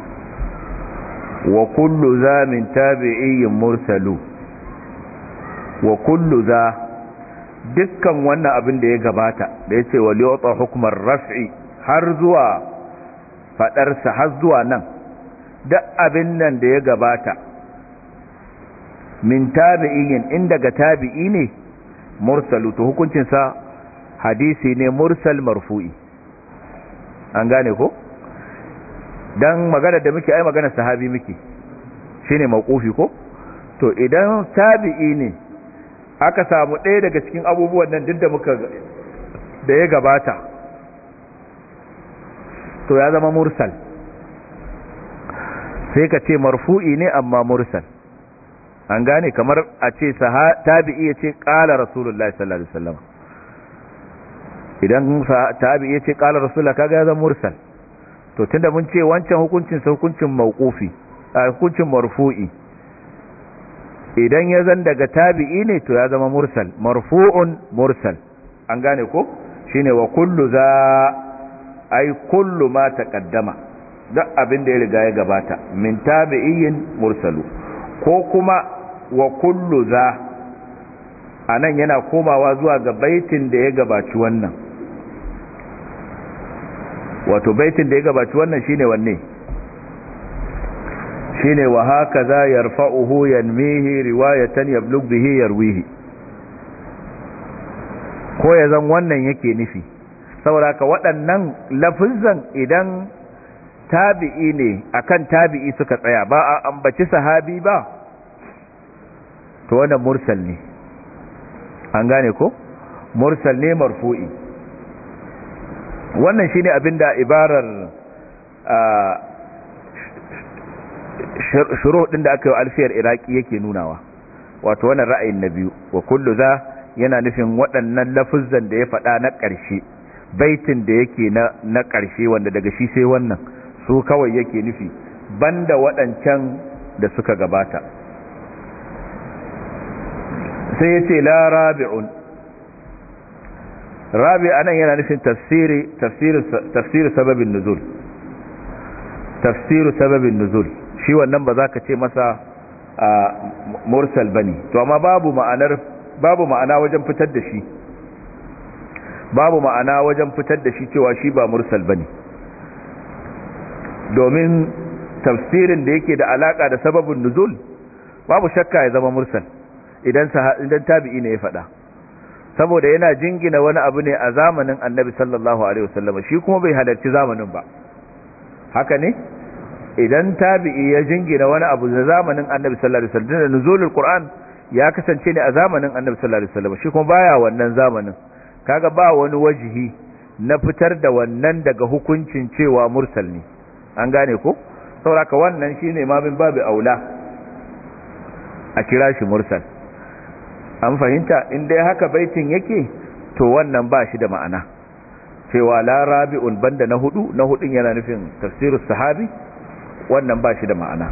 Speaker 1: wa kullu za min tabi'iyyin mursalu wa kullu za dukkan wannan abin da ya gabata da yace wa liyata hukmar raf'i har zuwa fadarsa har zuwa nan duk abin nan da ya gabata min tabi'in in daga tabi'i ne mursalu to hukuncin sa hadisi ne mursal marfu'i an gane ko dan magana da muke ai magana sahabi muke shine mauqufi ko to idan tabi'i ne aka samu ɗaya daga cikin abubuwan nan duk da muka da ya gabata to ya zama mursal sai ka ce marfu'i ne amma mursal an gane kamar a ce tabi'i ya ce qala rasulullahi sallallahu alaihi wasallam idan tabi'i ya ce qala rasulullahi kaga ya zama mursal to tunda mun ce wancan hukuncin sa hukuncin mauqufi a hukuncin marfu'i idan ya zan daga tabi'i ne to ya zama mursal marfu'un mursal an gane ko shine wa kullu za ay kullu ma taqaddama duk abin da ya riga ya gabata min tabi'in mursalu ko kuma wa kullu za anan yana komawa zuwa ga baitin da ya gabaci wannan, wato baitin da ya gabaci wannan shine wanne shine wa hakaza yarfa'uhu yanmihi riwayatan yablugh bihi yarwihi, ko ya zan wannan yake nufi. saboda ka waɗannan lafizan idan tabi'i ne akan tabi'i suka tsaya ba a ambaci sahabi ba, to wannan mursal ne, an gane ko mursal ne marfu'i. wannan shine abinda ibarar shuru din da aka yi alfiyar iraki yake nunawa, wato wannan ra'ayin na biyu. wa kullu za yana nufin waɗannan lafuzan da ya faɗa na ƙarshe, baitin da yake na na ƙarshe wanda daga shi sai wannan su kawai yake nufi, banda waɗancan da suka gabata. sai yace la rabi'un, rabi anan yana nufin tafsiri tafsir tafsir sababin nuzul, tafsir sababin nuzul. shi wannan ba za ka ce masa mursal bane, to amma babu ma'anar babu ma'ana wajen fitar da shi babu ma'ana wajen fitar da shi cewa shi ba mursal bane, domin tafsirin da yake da alaka da sababin nuzul babu shakka ya zama mursal idan idan tabi'i ne ya faɗa, saboda yana jingina wani abu ne a zamanin annabi sallallahu alaihi wasallam, shi kuma bai halarci zamanin ba. haka ne, idan tabi'i ya jingina wani abu da zamanin annabi sallallahu alaihi wasallam, da nuzulul qur'an ya kasance ne a zamanin annabi sallallahu alaihi wasallam, shi kuma baya wannan zamanin, kaga ba wani wajihi na fitar da wannan daga hukuncin cewa mursal ne, an gane ko? saboda ka wannan shine ma min babu aula a kira shi mursal. an fahimta? in dai haka baitin yake to wannan ba shi da ma'ana, cewa la rabi'un banda na hudu, na hudun yana nufin tafsirus sahabi, wannan ba shi da ma'ana.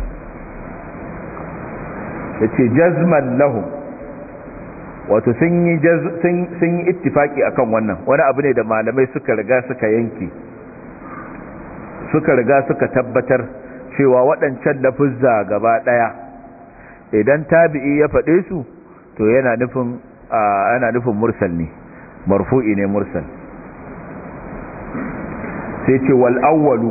Speaker 1: yace jazman lahum, wato sun yi sun yi ittifaki akan wannan, wani abu ne da malamai suka riga suka yanke, suka riga suka tabbatar cewa waɗancan lafuzza gaba daya idan tabi'i ya faɗe su to yana nufin yana nufin mursal ne, marfu'i ne mursal. sai ce wal awwalu,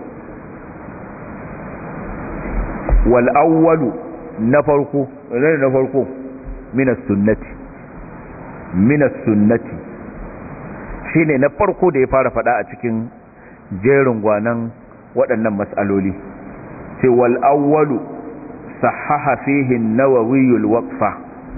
Speaker 1: wal awwalu na farko, ne na farko min as-sunnati, min as-sunnati shine na farko da ya fara fada a cikin jerin gwanan waɗannan mas'aloli. sai wal awwalu sahaha fihi an-nawawi al-waqfa,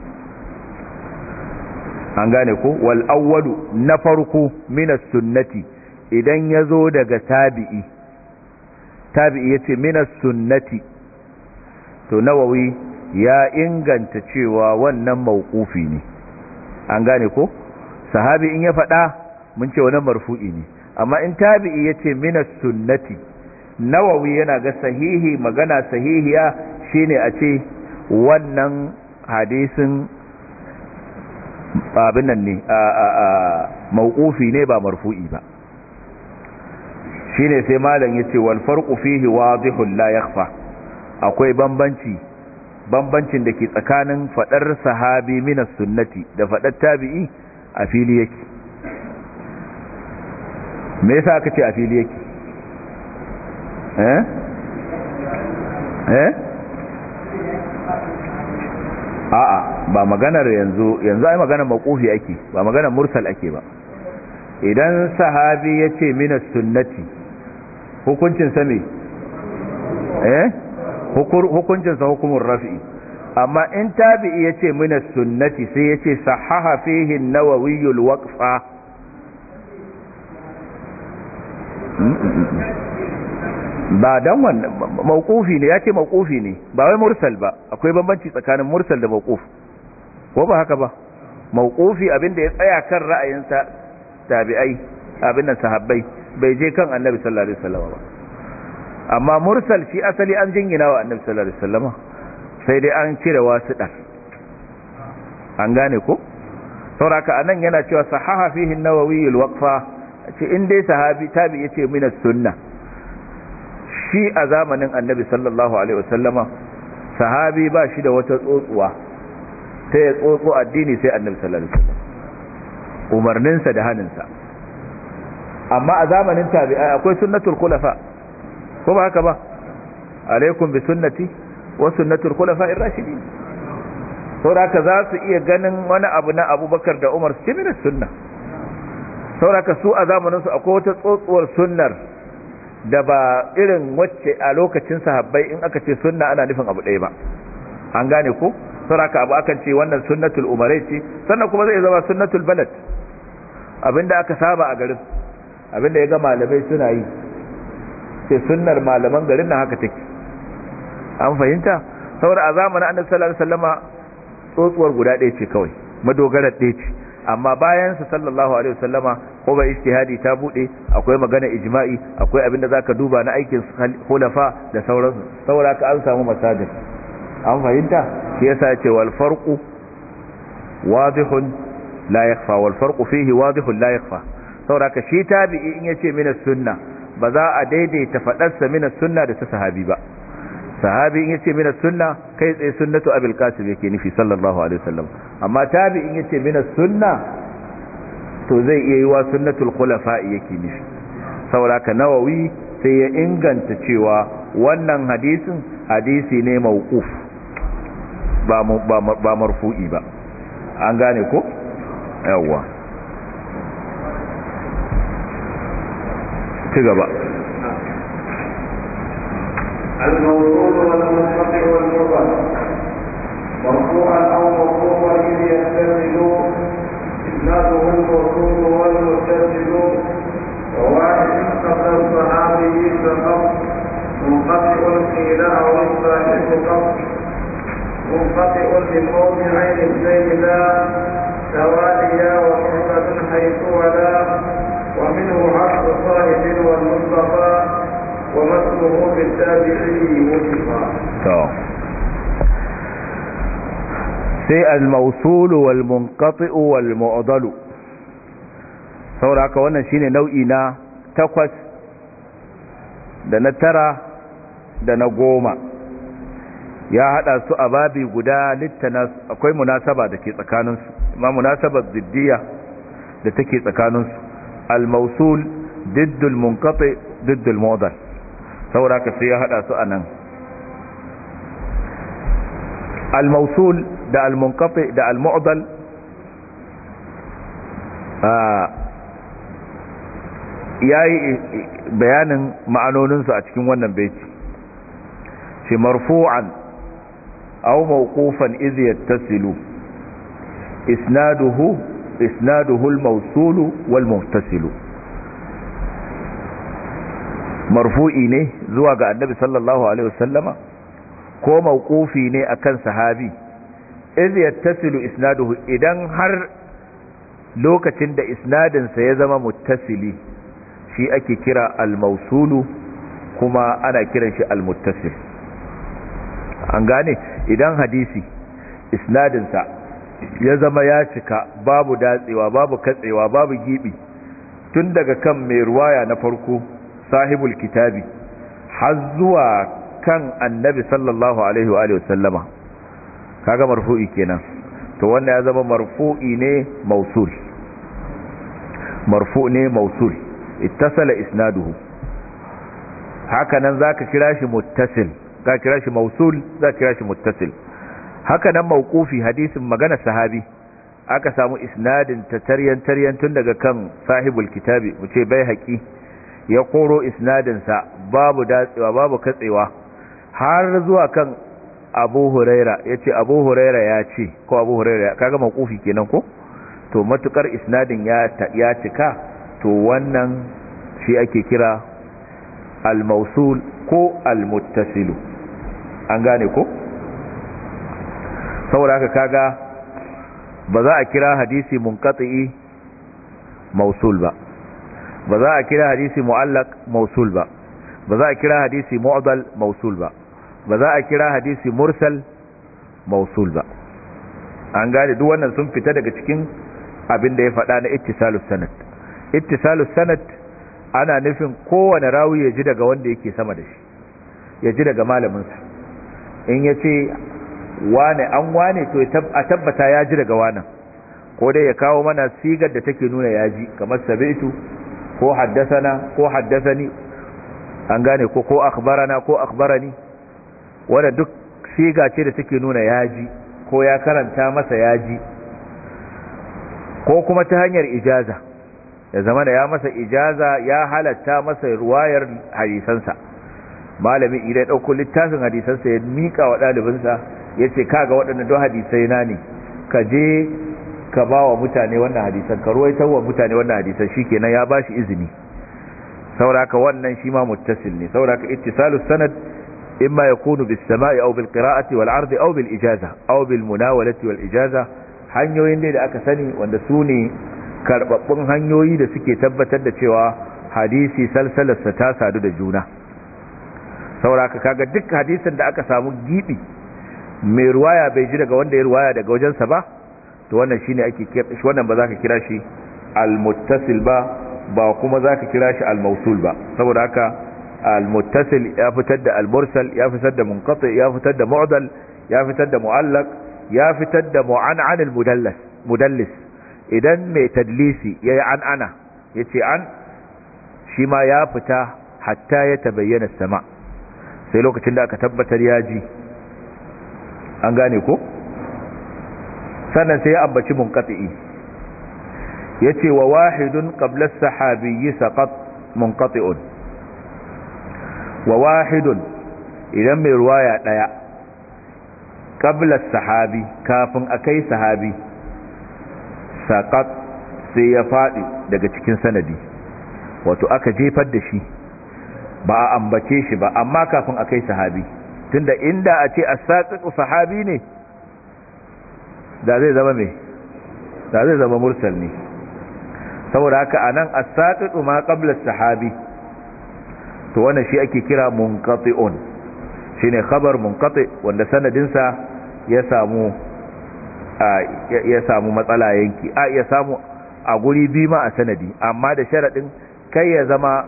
Speaker 1: an gane ko? wal awwalu na farko min as-sunnati idan yazo daga tabi'i, tabi'i yace min as-sunnati, to nawawi ya inganta cewa wannan mauqufi ne, an gane ko? sahabi in ya faɗa mun ce wannan marfu'i ne, amma in tabi'i yace min as-sunnati, nawawi yana ga sahihi, magana sahihiya shine a ce wannan hadisin abin nan ne mauqufi ne ba marfu'i ba. shine sai malam yace wal farqu fihi wadihun la yakhfa, akwai bambanci bambancin da ke tsakanin fadar sahabi min as-sunnati da fadar tabi'i a fili yake. me yasa aka ce a fili yake? eh eh a'a ba maganar yanzu yanzu ai maganar mauqufi ake, ba maganar mursal ake ba. idan sahabi yace min as-sunnati hukuncin sa me? eh hukuncin sa hukumun rafi'i. amma in tabi'i yace min as-sunnati sai yace sahaha fihi an-nawawi al-waqfa, ba dan wannan mauqufi ne, yace mauqufi ne ba wai mursal ba. akwai bambanci tsakanin mursal da mauquf, ko ba haka ba? mauqufi abinda ya tsaya kan ra'ayinsa tabi'ai, abin nan sahabbai, bai je kan annabi sallallahu alaihi wasallam ba. amma mursal shi asali an jingina wa annabi sallallahu alaihi wasallam, sai dai an cire wasiɗa, an gane ko? sauraka anan yana cewa sahaha fihi an-nawawi al-waqfa, ce in dai sahabi tabi yace min as-sunnah, shi a zamanin annabi sallallahu alaihi wasallama sahabi ba shi da wata tsotsuwa sai ya tsotso addini sai annabi sallallahu alaihi wasallam umarninsa da haninsa. amma a zamanin tabi'ai akwai sunnatul khulafa ko ba haka ba, alaikum bi sunnati wa sunnatul khulafa ar-rashidin. sauraka za su iya ganin wani abu na Abubakar da Umar su min sunna, sauraka su a zamanin su akwai wata tsotsuwar sunnar da ba irin wacce a lokacin sahabbai in aka ce sunna ana nufin abu ɗaya ba, an gane ko. sauraka abu akan ce wannan sunnatul umarai ce, sannan kuma zai zama sunnatul balad, abinda aka saba a garin, abinda ya ga malamai suna yi, sai sunnar malaman garin nan haka take, an fahimta. saboda a zamanin annabi sallallahu alaihi wasallama tsotsuwar guda ɗaya ce kawai, madogarar ɗaya ce, amma bayan sa sallallahu alaihi wasallama ko ba ijtihadi ta bude, akwai magana ijma'i, akwai abinda zaka duba na aikin khulafa da sauransu, saboda ka an samu masajid, an fahimta. shi yasa yace wal farqu wadihun la yakhfa, wal farqu fihi wadihun la yakhfa. saboda ka shi tabi'i in yace min as-sunna ba za a daidaita fadarsa min as-sunna da ta sahabi ba. sahabi in yace min as-sunna kai tsaye sunnatu abul qasim yake nufi sallallahu alaihi wasallam, amma tabi'i in yace min as-sunna to zai iya yi wa sunnatul khulafa'i yake nufi. saboda ka nawawi sai ya inganta cewa wannan hadisin hadisi ne mauquf ba ba marfu'i ba, an gane ko. yawa ci gaba.
Speaker 2: الموصول والمنقطع والمرسل مرفوعا او موقوفا اذ يحتمل اسناده الموصول والمتصل وواحد قبل الصحابي فقط منقطع قيل او الصاحب فقط منقطع لموضعين اثنين لا تواليا ومرسل حيث ولا ومنه عطف صاحب والمصطفى ومثله بالتابعي وصفا.
Speaker 1: sai al-mawsul wal munqati wal mu'dal. saboda haka wannan shine nau'i na takwas da na tara da na goma, ya hada su a babi guda littana. akwai munasaba da ke tsakaninsu, amma munasabar ziddiya da take tsakaninsu. al-mawsul diddul munqati diddul mu'dal, saboda ka sai ya hada su anan. al-mawsul da al-munqati da al-mu'dal yayi bayanin ma'anonin su a cikin wannan baiti. shi marfu'an aw mawqufan idh yattasilu isnaduhu isnaduhu al-mawsul wal muttasil. marfu'i ne zuwa ga annabi sallallahu alaihi wasallama ko mawqufi ne akan sahabi, idh yattasilu isnaduhu, idan har lokacin da isnadin sa ya zama muttasili shi ake kira al-mawsulu, kuma ana kiran shi al-muttasil. an gane, idan hadisi isnadin sa ya zama ya cika, babu datsewa, babu katsewa, babu gibi, tun daga kan mai ruwaya na farko sahibul kitabi har zuwa kan annabi sallallahu alaihi wa alihi wasallama, kaga marfu'i kenan. to wannan ya zama marfu'i ne mausul, marfu' ne mausul, ittasala isnaduhu. haka nan zaka kira shi muttasil, ka kira shi mausul, zaka kira shi muttasil. haka nan mauqufi, hadisin magana sahabi, aka samu isnadin ta taryan taryan tun daga kan sahibul kitabi, mu ce bai haƙi ya koro isnadinsa babu datsewa, babu katsewa, har zuwa kan Abu Huraira, ya ce Abu Huraira ya ce, ko Abu Huraira, kaga mawqufi kenan ko. to matukar isnadin ya ya cika, to wannan shi ake kira al-mawsul ko al-muttasil, an gane ko. saboda haka kaga ba za a kira hadisi munqati mawsul ba, ba za a kira hadisi mu'allaq mawsul ba, ba za a kira hadisi mu'dal mawsul ba, ba za a kira hadisi mursal mawsul ba. an gane duk wannan sun fita daga cikin abin da ya faɗa na ittisalus sanad. ittisalus sanad ana nufin kowane rawi ya ji daga wanda yake sama da shi, ya ji daga malaminsa. in ya ce wane an wane to a tabbata ya ji daga wanan, ko dai ya kawo mana sigar da take nuna ya ji, kamar sabitu ko haddasana ko haddasani, an gane ko ko akhbarana ko akhbarani, wanda duk siga ce da take nuna ya ji ko ya karanta masa ya ji, ko kuma ta hanyar ijaza, ya zama da ya masa ijaza, ya halatta masa ruwayar hadisansa. malami idan ya ɗauko littafin hadisansa ya miƙa wa ɗalibinsa ya ce kaga waɗannan don hadisai na ne, ka je ka ba wa mutane wannan hadisan, ka ruwaitar wa mutane wannan hadisan, shi kenan ya ba shi izini. sauraka wannan shi ma muttasil ne. sauraka ittisalus sanad imma yakunu bis sama'i aw bil qira'ati wal 'ardi aw bil ijaza aw bil munawalati wal ijaza, hanyoyin da aka sani wanda su ne karbabbun hanyoyi da suke tabbatar da cewa hadisi salsalarsa ta sadu da juna. sauraka kaga duk hadisin da aka samu gibi mai ruwaya bai ji daga wanda ya ruwaya daga wajensa ba, to wannan shine ake kira shi, wannan ba za ka kira shi al-muttasil ba, ba kuma za ka kira shi al-mawsul ba. saboda haka al-muttasil ya fitar da al-mursal, ya fitar da munqati, ya fitar da mu'dal, ya fitar da mu'allaq, ya fitar da mu'an'an al-mudallis mudallis. idan mai tadlisi yayi an'ana yace an, shi ma ya fita hatta ya tabayyana sama, sai lokacin da aka tabbatar ya ji, an gane ko. sannan sai ya ambaci munqati'i, yace wa wahidun qabla as-sahabiyyi saqat munqati'un. wa wahidun idan mai ruwaya daya qabla as-sahabi, kafin akai sahabi, saqat sai ya fadi daga cikin sanadi, wato aka jefar da shi, ba a ambace shi ba, amma kafin akai sahabi. tunda inda a ce as-saqiqu sahabi ne, da zai zama me da zai zama mursal ne. saboda haka anan as-saqiqu ma qabla as-sahabi, to wannan shi ake kira munqati'un, shine khabar munqati wanda sanadin sa ya samu ya samu matsala yanki, a ya samu a guri bi ma a sanadi, amma da sharadin kai ya zama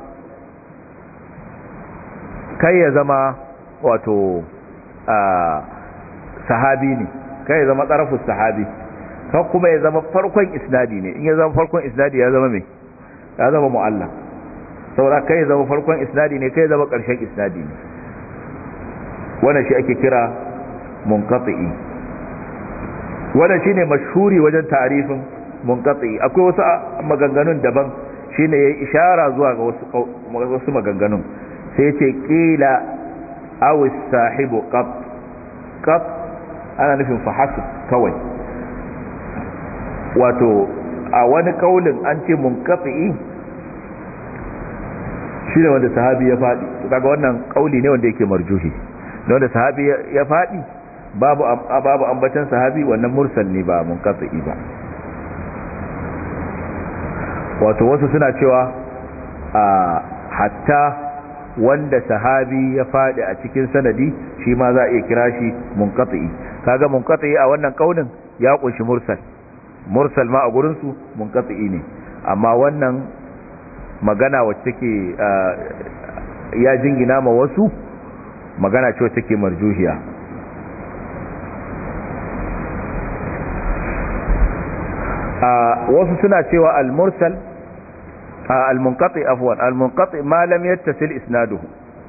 Speaker 1: kai ya zama wato sahabi ne, kai ya zama tsarafus sahabi, kan kuma ya zama farkon isnadi ne. in ya zama farkon isnadi ya zama mai ya zama mu'allaq. saboda kai ya zama farkon isnadi ne, kai ya zama ƙarshen isnadi ne. wannan shi ake kira munqati. wannan shine mashhuri wajen ta'rifin munqati. akwai wasu maganganun daban, shine yayi ishara zuwa ga wasu wasu maganganun, sai ya ce qila aw as-sahibu qat qat, ana nufin fahasib kawai. wato a wani kaulin an ce munqati shine wanda sahabi ya fadi, kaga wannan kauli ne wanda yake marjuhi. da wanda sahabi ya fadi babu babu ambatan sahabi, wannan mursal ne ba munqati ba. wato wasu suna cewa a hatta wanda sahabi ya fadi a cikin sanadi shi ma za a iya kira shi munqati. kaga munqati a wannan kaulin ya kunshi mursal, mursal ma a gurin su munqati ne. amma wannan magana wacce take ya jingina ma wasu, magana ce wacce take marjuhiya. wasu suna cewa al-mursal al-munqati afwan al-munqati ma lam yattasil isnaduhu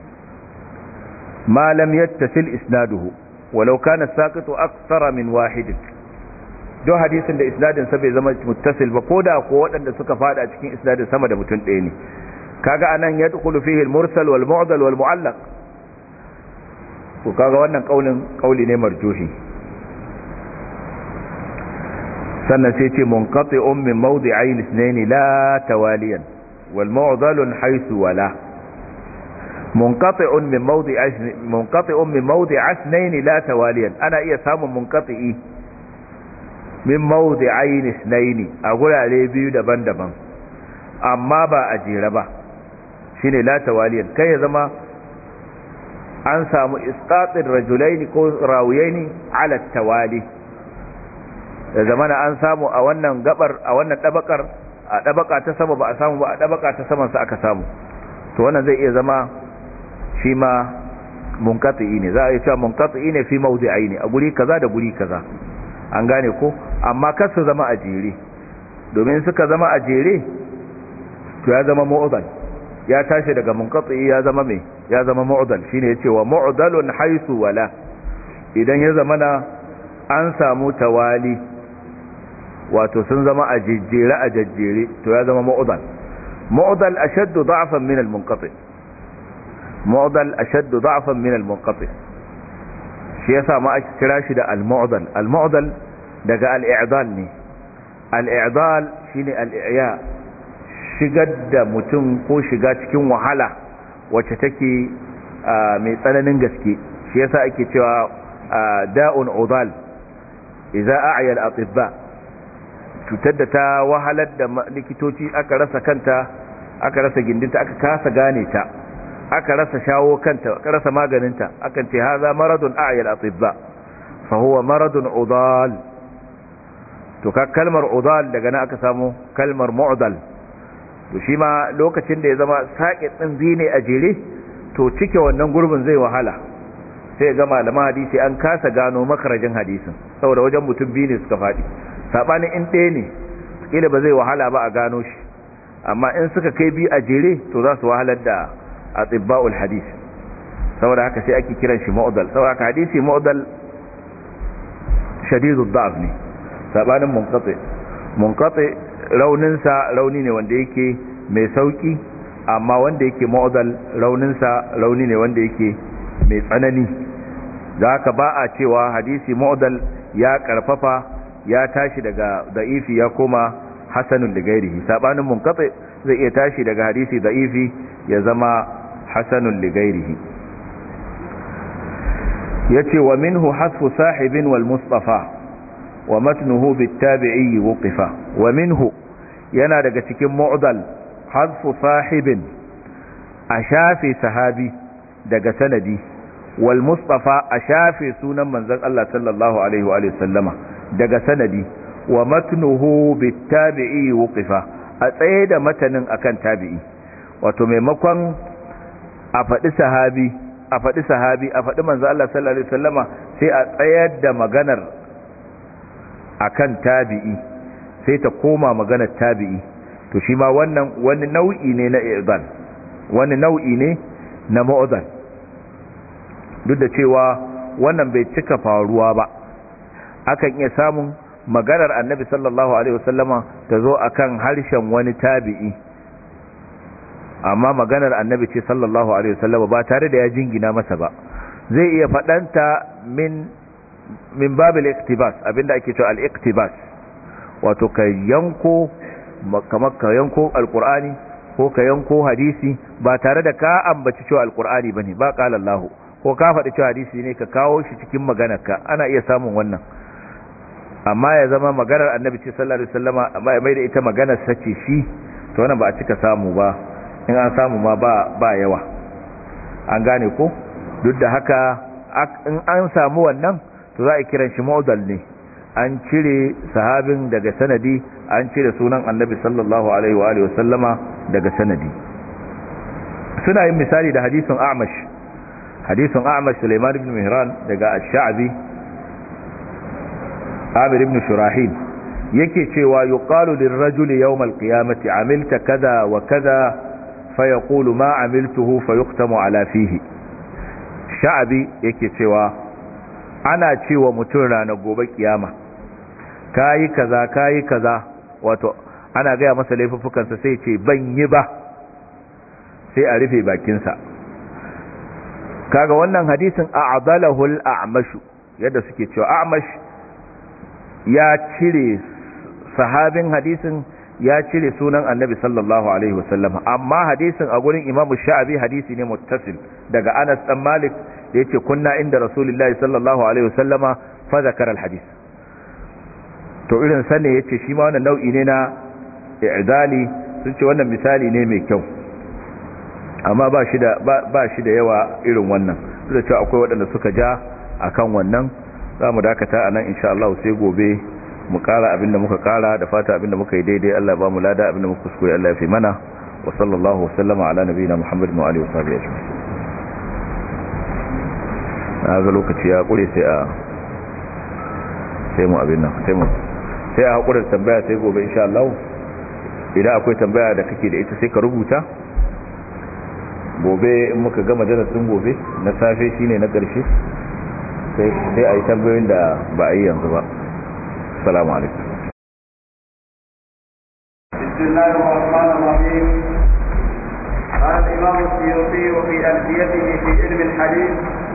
Speaker 1: ma lam yattasil isnaduhu walau kana saqitu akthara min wahid. don hadisin da isnadin sa bai zama muttasil ba, koda ko waɗanda suka fada cikin isnadin sama da mutum ɗaya ne. kaga anan yadkhulu fihi al-mursal wal mu'dal wal mu'allaq. ko kaga wannan kaulin kauli ne marjuhi. sannan sai ce munqati'un min mawdi'ayn ithnayn la tawaliyan wal mu'dalun haythu wala. munqati'un min mawdi'ayn munqati'un min mawdi'a ithnayn la tawaliyan, ana iya samun munqati'i min mawdi'ayn ithnayn a gurare biyu daban-daban, amma ba a jere ba, shine la tawaliyan. kai ya zama an samu isqatir rajulaini ko rawiyaini ala tawali, da zamana an samu a wannan gabar a wannan dabakar a dabaka ta sama ba a samu ba, a dabaka ta saman sa aka samu, to wannan zai iya zama shi ma munqati ne za a yi cewa munqati ne fi mawdi'aini a guri kaza da guri kaza an gane ko amma kar su zama a jere domin suka zama a jere to ya zama mu'dal ya tashi daga munqati ya zama me ya zama mu'dal shine yace wa mu'dalun haythu wala idan ya zama na an samu tawali wato sun zama a jejjere a jejjere to ya zama mu'dal mu'dal ashaddu da'fan min al-munqati mu'dal ashaddu da'fan min al-munqati shi yasa ma ake kira shi da al-mu'dal al-mu'dal daga al-i'dal ne al-i'dal shine al-i'ya shigar da mutum ko shiga cikin wahala wacce take mai tsananin gaske shi yasa ake cewa da'un udal idza a'ya al-atibba cutar da ta wahalar da likitoci aka rasa kanta aka rasa gindinta aka kasa gane ta aka rasa shawo kanta aka rasa maganinta akan ce haza maradun a'ya al-atibba fa huwa maradun udal to ka kalmar udal daga nan aka samu kalmar mu'dal to shi ma lokacin da ya zama saƙi ɗin biyu ne a jere to cike wannan gurbin zai wahala sai ga malaman hadisi an kasa gano makarajin hadisin saboda wajen mutum biyu ne suka faɗi saɓanin in ɗaya ne ƙila ba zai wahala ba a gano shi amma in suka kai biyu a jere to za su wahalar da a tsibba'ul hadis saboda haka sai ake kiran shi mu'dal saboda haka hadisi mu'dal shadidud da'f ne saɓanin munqati munqati rauninsa rauni ne wanda yake mai sauki amma wanda yake mu'dal rauninsa rauni ne wanda yake mai tsanani da haka ba a cewa hadisi mu'dal ya karfafa ya tashi daga da'ifi ya koma hasanun da gairihi sabanin munqati zai iya tashi daga hadisi da'ifi ya zama hasanun li gairihi yace wa minhu hasfu sahibin wal mustafa wa matnuhu bit-tabi'i wuqifa wa minhu yana daga cikin mu'dal hasfu sahibin a shafe sahabi daga sanadi wal mustafa a shafe sunan manzon Allah sallallahu alaihi wa alihi sallama daga sanadi wa matnuhu bit-tabi'i wuqifa a tsaye da matanin akan tabi'i wato maimakon a faɗi sahabi a faɗi sahabi a faɗi manzon Allah sallallahu alaihi wasallama sai a tsayar da maganar akan tabi'i sai ta koma maganar tabi'i to shi ma wannan wani nau'i ne na i'dal wani nau'i ne na mu'dal duk da cewa wannan bai cika faruwa ba akan iya samun maganar annabi sallallahu alaihi wasallama ta zo akan harshen wani tabi'i amma maganar annabi ce sallallahu alaihi wasallama ba tare da ya jingina masa ba zai iya fadanta min min babil iktibas abinda ake cewa al-iktibas wato ka yanko kamar ka yanko alqur'ani ko ka yanko hadisi ba tare da ka ambaci cewa alqur'ani bane ba qala Allah ko ka faɗi cewa hadisi ne ka kawo shi cikin maganarka ana iya samun wannan amma ya zama maganar annabi ce sallallahu alaihi wasallama amma ya mai da ita maganar sace shi to wannan ba a cika samu ba in an samu ma ba ba yawa an gane ko duk da haka in an samu wannan to za a kiran shi mu'dal ne an cire sahabin daga sanadi an cire sunan annabi sallallahu alaihi wa alihi wasallama daga sanadi suna yin misali da hadisin A'mash hadisin A'mash Sulaiman ibn Mihran daga Ash-Sha'bi Amir ibn Shurahil yake cewa yuqalu lirrajuli yawm al-qiyamati amilta kaza wa kaza fayaqulu ma amiltuhu fayuqtamu ala fihi Sha'bi yake cewa ana cewa mutum ranar gobe kiyama kayi kaza kayi kaza wato ana gaya masa laifuffukansa sai ce ban yi ba sai a rufe bakinsa kaga wannan hadisin a'dalahu al-a'mash yadda suke cewa a'mash ya cire sahabin hadisin ya cire sunan annabi sallallahu alaihi wasallam amma hadisin a gurin imamu sha'abi hadisi ne muttasil daga Anas dan Malik da yace kunna inda rasulullahi sallallahu alaihi wasallama fa zakara alhadith to irin sanne yace shi ma wannan nau'i ne na i'dali sun ce wannan misali ne mai kyau amma ba shi da ba shi da yawa irin wannan da cewa akwai waɗanda suka ja akan wannan zamu dakata anan insha Allah sai gobe mu kara abinda muka kara da fata abinda muka yi daidai Allah ba mu lada abinda muka kuskure Allah ya fi mana wa sallallahu wasallama ala nabiyina Muhammadin wa alihi wa sahbihi ajma'in na ga lokaci ya kure sai a sai mu abin nan sai mu sai a hakurin tambaya sai gobe insha Allah. Idan akwai tambaya da kake da ita sai ka rubuta gobe in muka gama darasin gobe na safe shine na ƙarshe sai sai a yi tambayoyin da ba a yi yanzu ba. Assalamu alaikum.
Speaker 2: Bismillahir Rahmanir Rahim. قال الإمام السيوطي وفي ألفيته في علم الحديث: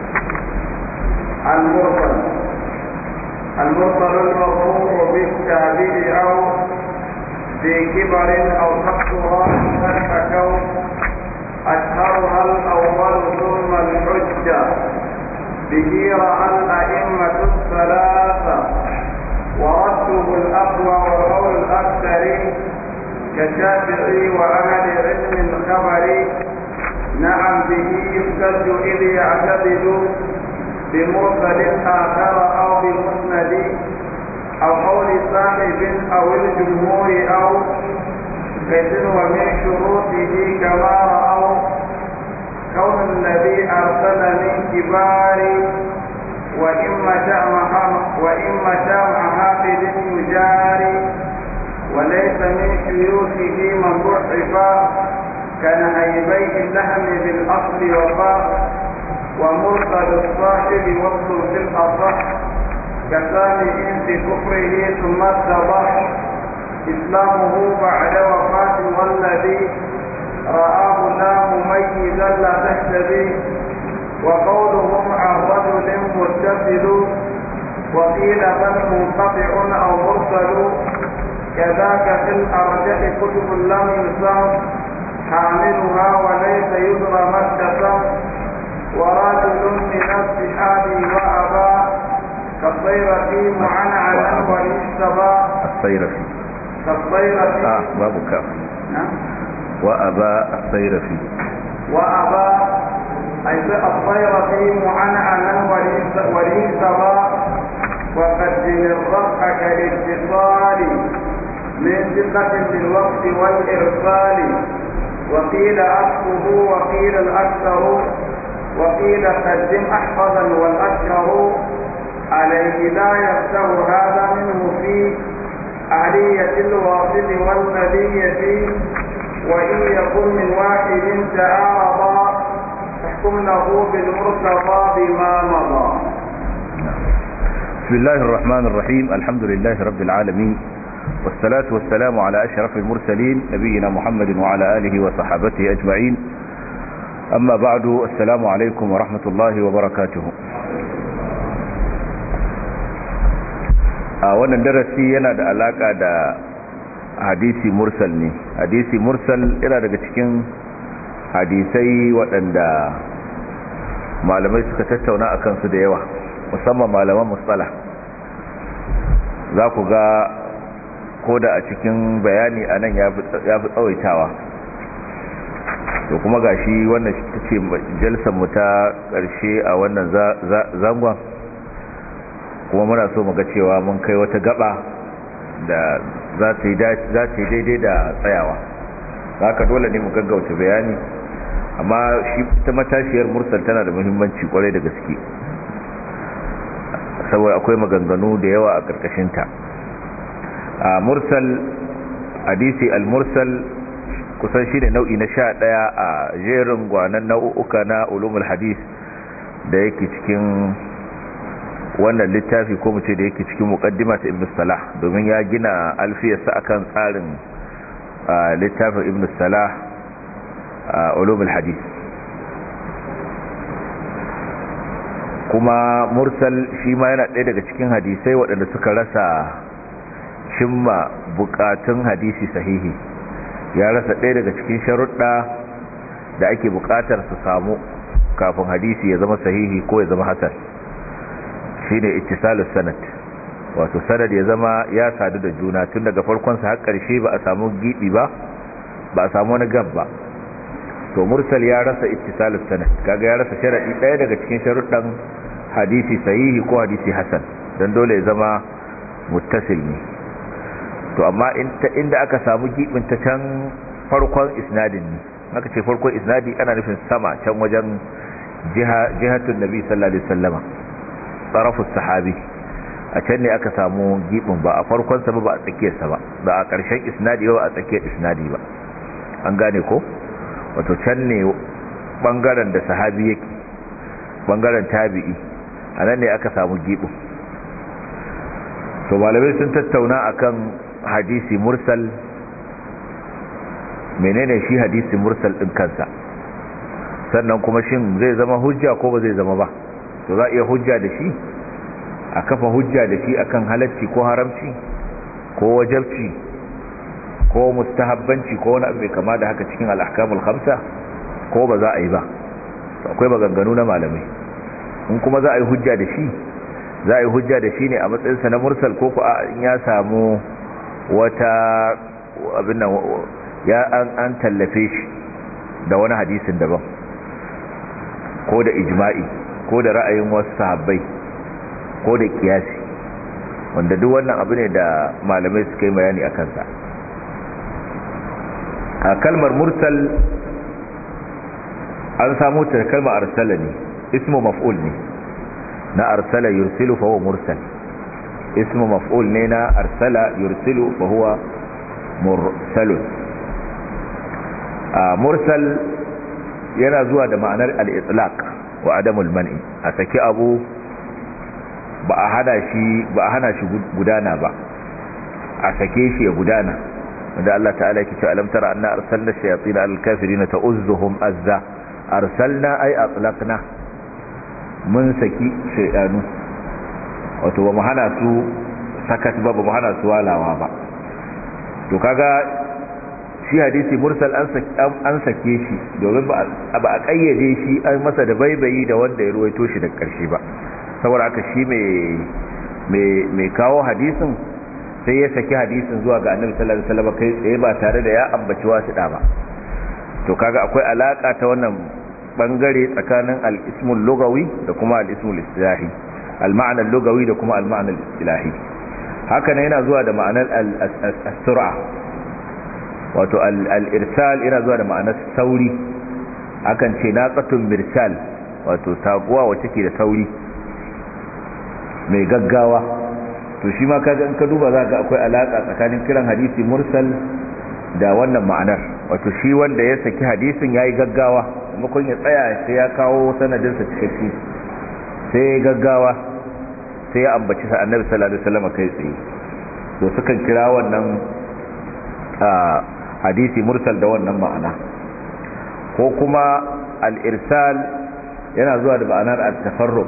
Speaker 2: المرسل المرسل المرفوع بالتابع أو بكبر أو تقصها فالحكو أشهرها الأول ثم الحجة به رأى الأئمة الثلاثة ورده الأقوى وقول الأكثر كالشافعي وأهل علم الخبر. نعم به يحتج إذ يعتقد بمرسل آخر أو بمسند أو قول صاحب أو الجمهور أو كثير ومن شروطه كما رأوا كون الذي أرسل من كبار وإما شام حافظ يجاري وليس من شيوخه من ضعفا كنهيبيه اللحم بالأصل وفاء ومرسل الصاحب وصل في الأصح كسامع في كفره ثم اتضح إسلامه بعد وفاة والذي رآه لا مميزا لا تهتدي وقولهم عن رجل متصل وقيل بل منقطع أو مرسل كذاك في الأرجح كتب لم يسم حاملها وليس يدرى ما اتصم ورجل من الصحاب وأبى كالطيرة معنعنا والاشتبى
Speaker 1: الطيرة
Speaker 2: كالطيرة
Speaker 1: آه باب كاف
Speaker 2: نعم
Speaker 1: وأبى الطيرة
Speaker 2: وأبى أي الطيرة معنعنا والاشتبى وقدم الرفع كالاتصال من ثقة بالوقت والإرسال وقيل أصله وقيل الأكثر وقيل قدم أحفظا والأشهر عليه لا يفتر هذا منه في أهلية الواصل والنبية وإن يكن من واحد تعارضا تحكم له بالمرتضى بما مضى.
Speaker 1: بسم الله الرحمن الرحيم. الحمد لله رب العالمين والصلاة والسلام على أشرف المرسلين نبينا محمد وعلى آله وصحابته أجمعين. أما بعد السلام عليكم ورحمة الله وبركاته. a wannan darasi yana da alaka da hadisi mursal ne. Hadisi mursal yana daga cikin hadisai waɗanda malamai suka tattauna a kansu da yawa, musamman malaman mustalah. Za ku ga koda a cikin bayani a nan ya fi tsawaitawa, to kuma gashi wannan ta ce jalsanmu ta ƙarshe a wannan zangon, kuma muna so muga cewa mun kai wata gaba da za ta yi daidai da tsayawa. haka dole ne mu gaggauta bayani, amma shi ta matashiyar mursal tana da muhimmanci kwarai da gaske, saboda akwai maganganu da yawa a ƙarƙashinta. a mursal hadisi al-mursal kusan shi ne nau'i na sha ɗaya a jerin gwanan nau'uka na ulumul hadis da yake cikin wannan littafi, ko mu ce da yake cikin muqaddima ta Ibn Salah, domin ya gina alfiyarsa akan tsarin littafin Ibn Salah ulumul hadis. kuma mursal shi ma yana ɗaya daga cikin hadisai waɗanda suka rasa cimma bukatun hadisi sahihi, ya rasa ɗaya daga cikin sharuɗa da ake bukatar su samu kafin hadisi ya zama sahihi ko ya zama hasan, shine ittisalus sanad, wato sanad ya zama ya sadu da juna tun daga farkon sa har ƙarshe, ba a samu gibi ba, ba a samu wani gab ba. to mursal ya rasa ittisalus sanad, kaga ya rasa sharadi ɗaya daga cikin sharuɗan hadisi sahihi ko hadisi hasan, dan dole ya zama muttasil ne. to amma inda aka samu gibin ta can farkon isnadin ne. aka ce farkon isnadi ana nufin sama can wajen jiha jihatun nabi sallallahu alaihi wasallama tarafus sahabi a can ne aka samu gibin ba a farkon sa ba a tsakiyar sa ba ba a ƙarshen isnadi ba a tsakiyar isnadi ba an gane ko wato can ne bangaren da sahabi yake bangaren tabi'i anan ne aka samu gibin. to malamai sun tattauna akan hadisi mursal, menene shi hadisi mursal din kansa, sannan kuma shin zai zama hujja ko ba zai zama ba. To za iya hujja da shi, a kafa hujja da shi akan halacci ko haramci ko wajabci ko mustahabbanci ko wani abu mai kama da haka cikin al-ahkamul khamsa, ko ba za a yi ba. to akwai maganganu na malamai. in kuma za a yi hujja da shi, za a yi hujja da shi ne a matsayinsa na mursal ko ku in ya samu wata abin nan ya an, an tallafe shi da wani hadisin daban, ko da ijma'i ko da ra'ayin wasu sahabbai ko da kiyasi, wanda duk wannan abu ne da malamai suka yi bayani a kansa. a kalmar mursal an samu ta kalmar arsala ne, ismu maf'ul ne na arsala yursilu fa huwa mursal. ismu maf'ul ne na arsala yursilu fa huwa mursalun. mursal yana zuwa da ma'anar al-itlaq wa adamul man'i, a saki abu ba a hana shi ba a hana shi gudana ba, a sake shi ya gudana, wanda Allah ta'ala yake cewa alam tara anna arsalna shayatin al-kafirin ta'uzzuhum azza. arsalna ay atlaqna, mun saki shaydanu, wato ba mu hana su sakat ba, ba mu hana su walawa ba. to kaga shi hadisi mursal an sake shi domin ba a kayyade shi an masa da baibayi da wanda ya ruwaito shi da karshe ba. saboda haka shi mai kawo hadisin sai ya saki hadisin zuwa ga annabi sallallahu alaihi wasallam kai tsaye ba tare da ya ambaci wasu da ba. to kaga akwai alaka ta wannan bangare tsakanin al-ismul lugawi da kuma al-ismul istilahi, al-ma'na al-lugawi da kuma al-ma'na al-istilahi. haka ne yana zuwa da ma'anar as-sur'a, wato al-irsal yana zuwa da ma'anar sauri. akan ce naqatun mirsal, wato taguwa wacce ke da sauri mai gaggawa. to shi ma kaga in ka duba zaka akwai alaka tsakanin kiran hadisi mursal da wannan ma'anar, wato shi wanda ya saki hadisin yayi gaggawa, maimakon ya tsaya sai ya kawo sanadin sa cikakke, sai ya gaggawa sai ya ambaci sa annabi sallallahu alaihi wasallam kai tsaye. to sukan kira wannan hadisi mursal da wannan ma'ana. ko kuma al-irsal yana zuwa da ma'anar at-tafarruq,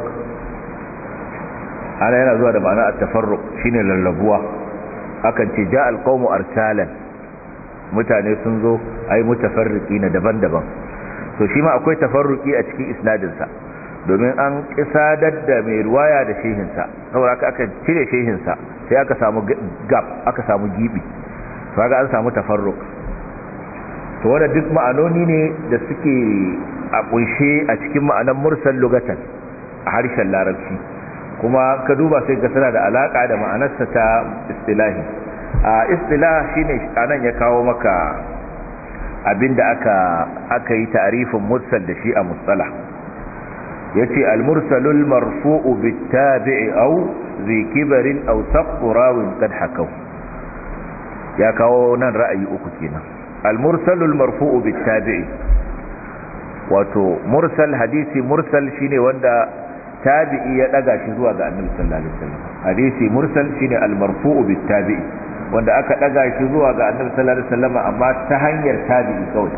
Speaker 1: ana yana zuwa da ma'anar at-tafarruq shine lallabuwa. akan ce ja al-qawmu arsalan, mutane sun zo ai mutafarriqi na daban-daban. to shi ma akwai tafarruqi a cikin isnadin sa, domin an kisadar da mai ruwaya da shehin sa, saboda aka aka cire shehin sa sai aka samu gap, aka samu gibi, to kaga an samu tafarruq. to wanda duk ma'anoni ne da suke a kunshe a cikin ma'anar mursal lugatan a harshen larabci, kuma ka duba sai ga suna da alaka da ma'anarsa ta istilahi. a istilah shine anan ya kawo maka abinda aka aka yi ta'rifin mursal da shi a mustalah. yace al-mursalul marfu'u bit-tabi'i aw zi kibarin aw saqtu rawin qad hakaw. ya kawo nan ra'ayi uku kenan. al-mursalul marfu'u bit-tabi'i, wato mursal hadisi mursal shine wanda tabi'i ya daga shi zuwa ga annabi sallallahu alaihi wasallam. hadisi mursal shine al-marfu'u bit-tabi'i, wanda aka daga shi zuwa ga annabi sallallahu alaihi wasallam amma ta hanyar tabi'i kawai.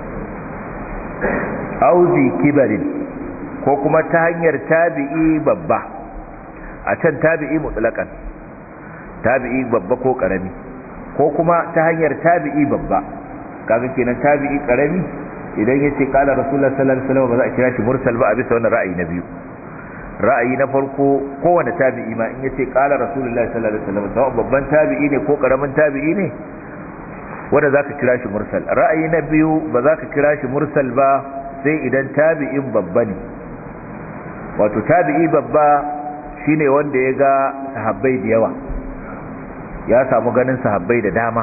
Speaker 1: auzi kibarin, ko kuma ta hanyar tabi'i babba. a can tabi'i mutlaqan, tabi'i babba ko karami, ko kuma ta hanyar tabi'i babba. kaga kenan tabi'i karami idan yace qala rasulullahi sallallahu alaihi wasallam ba za a kira shi mursal ba, a bisa wannan ra'ayi na biyu. ra'ayi na farko, kowane tabi'i ma in yace qala rasulullahi sallallahu alaihi wasallam, sawa babban tabi'i ne ko karamin tabi'i ne, wanda zaka kira shi mursal. ra'ayi na biyu, ba za ka kira shi mursal ba sai idan tabi'in babba ne. wato tabi'i babba shine wanda ya ga sahabbai da yawa, ya samu ganin sahabbai da dama,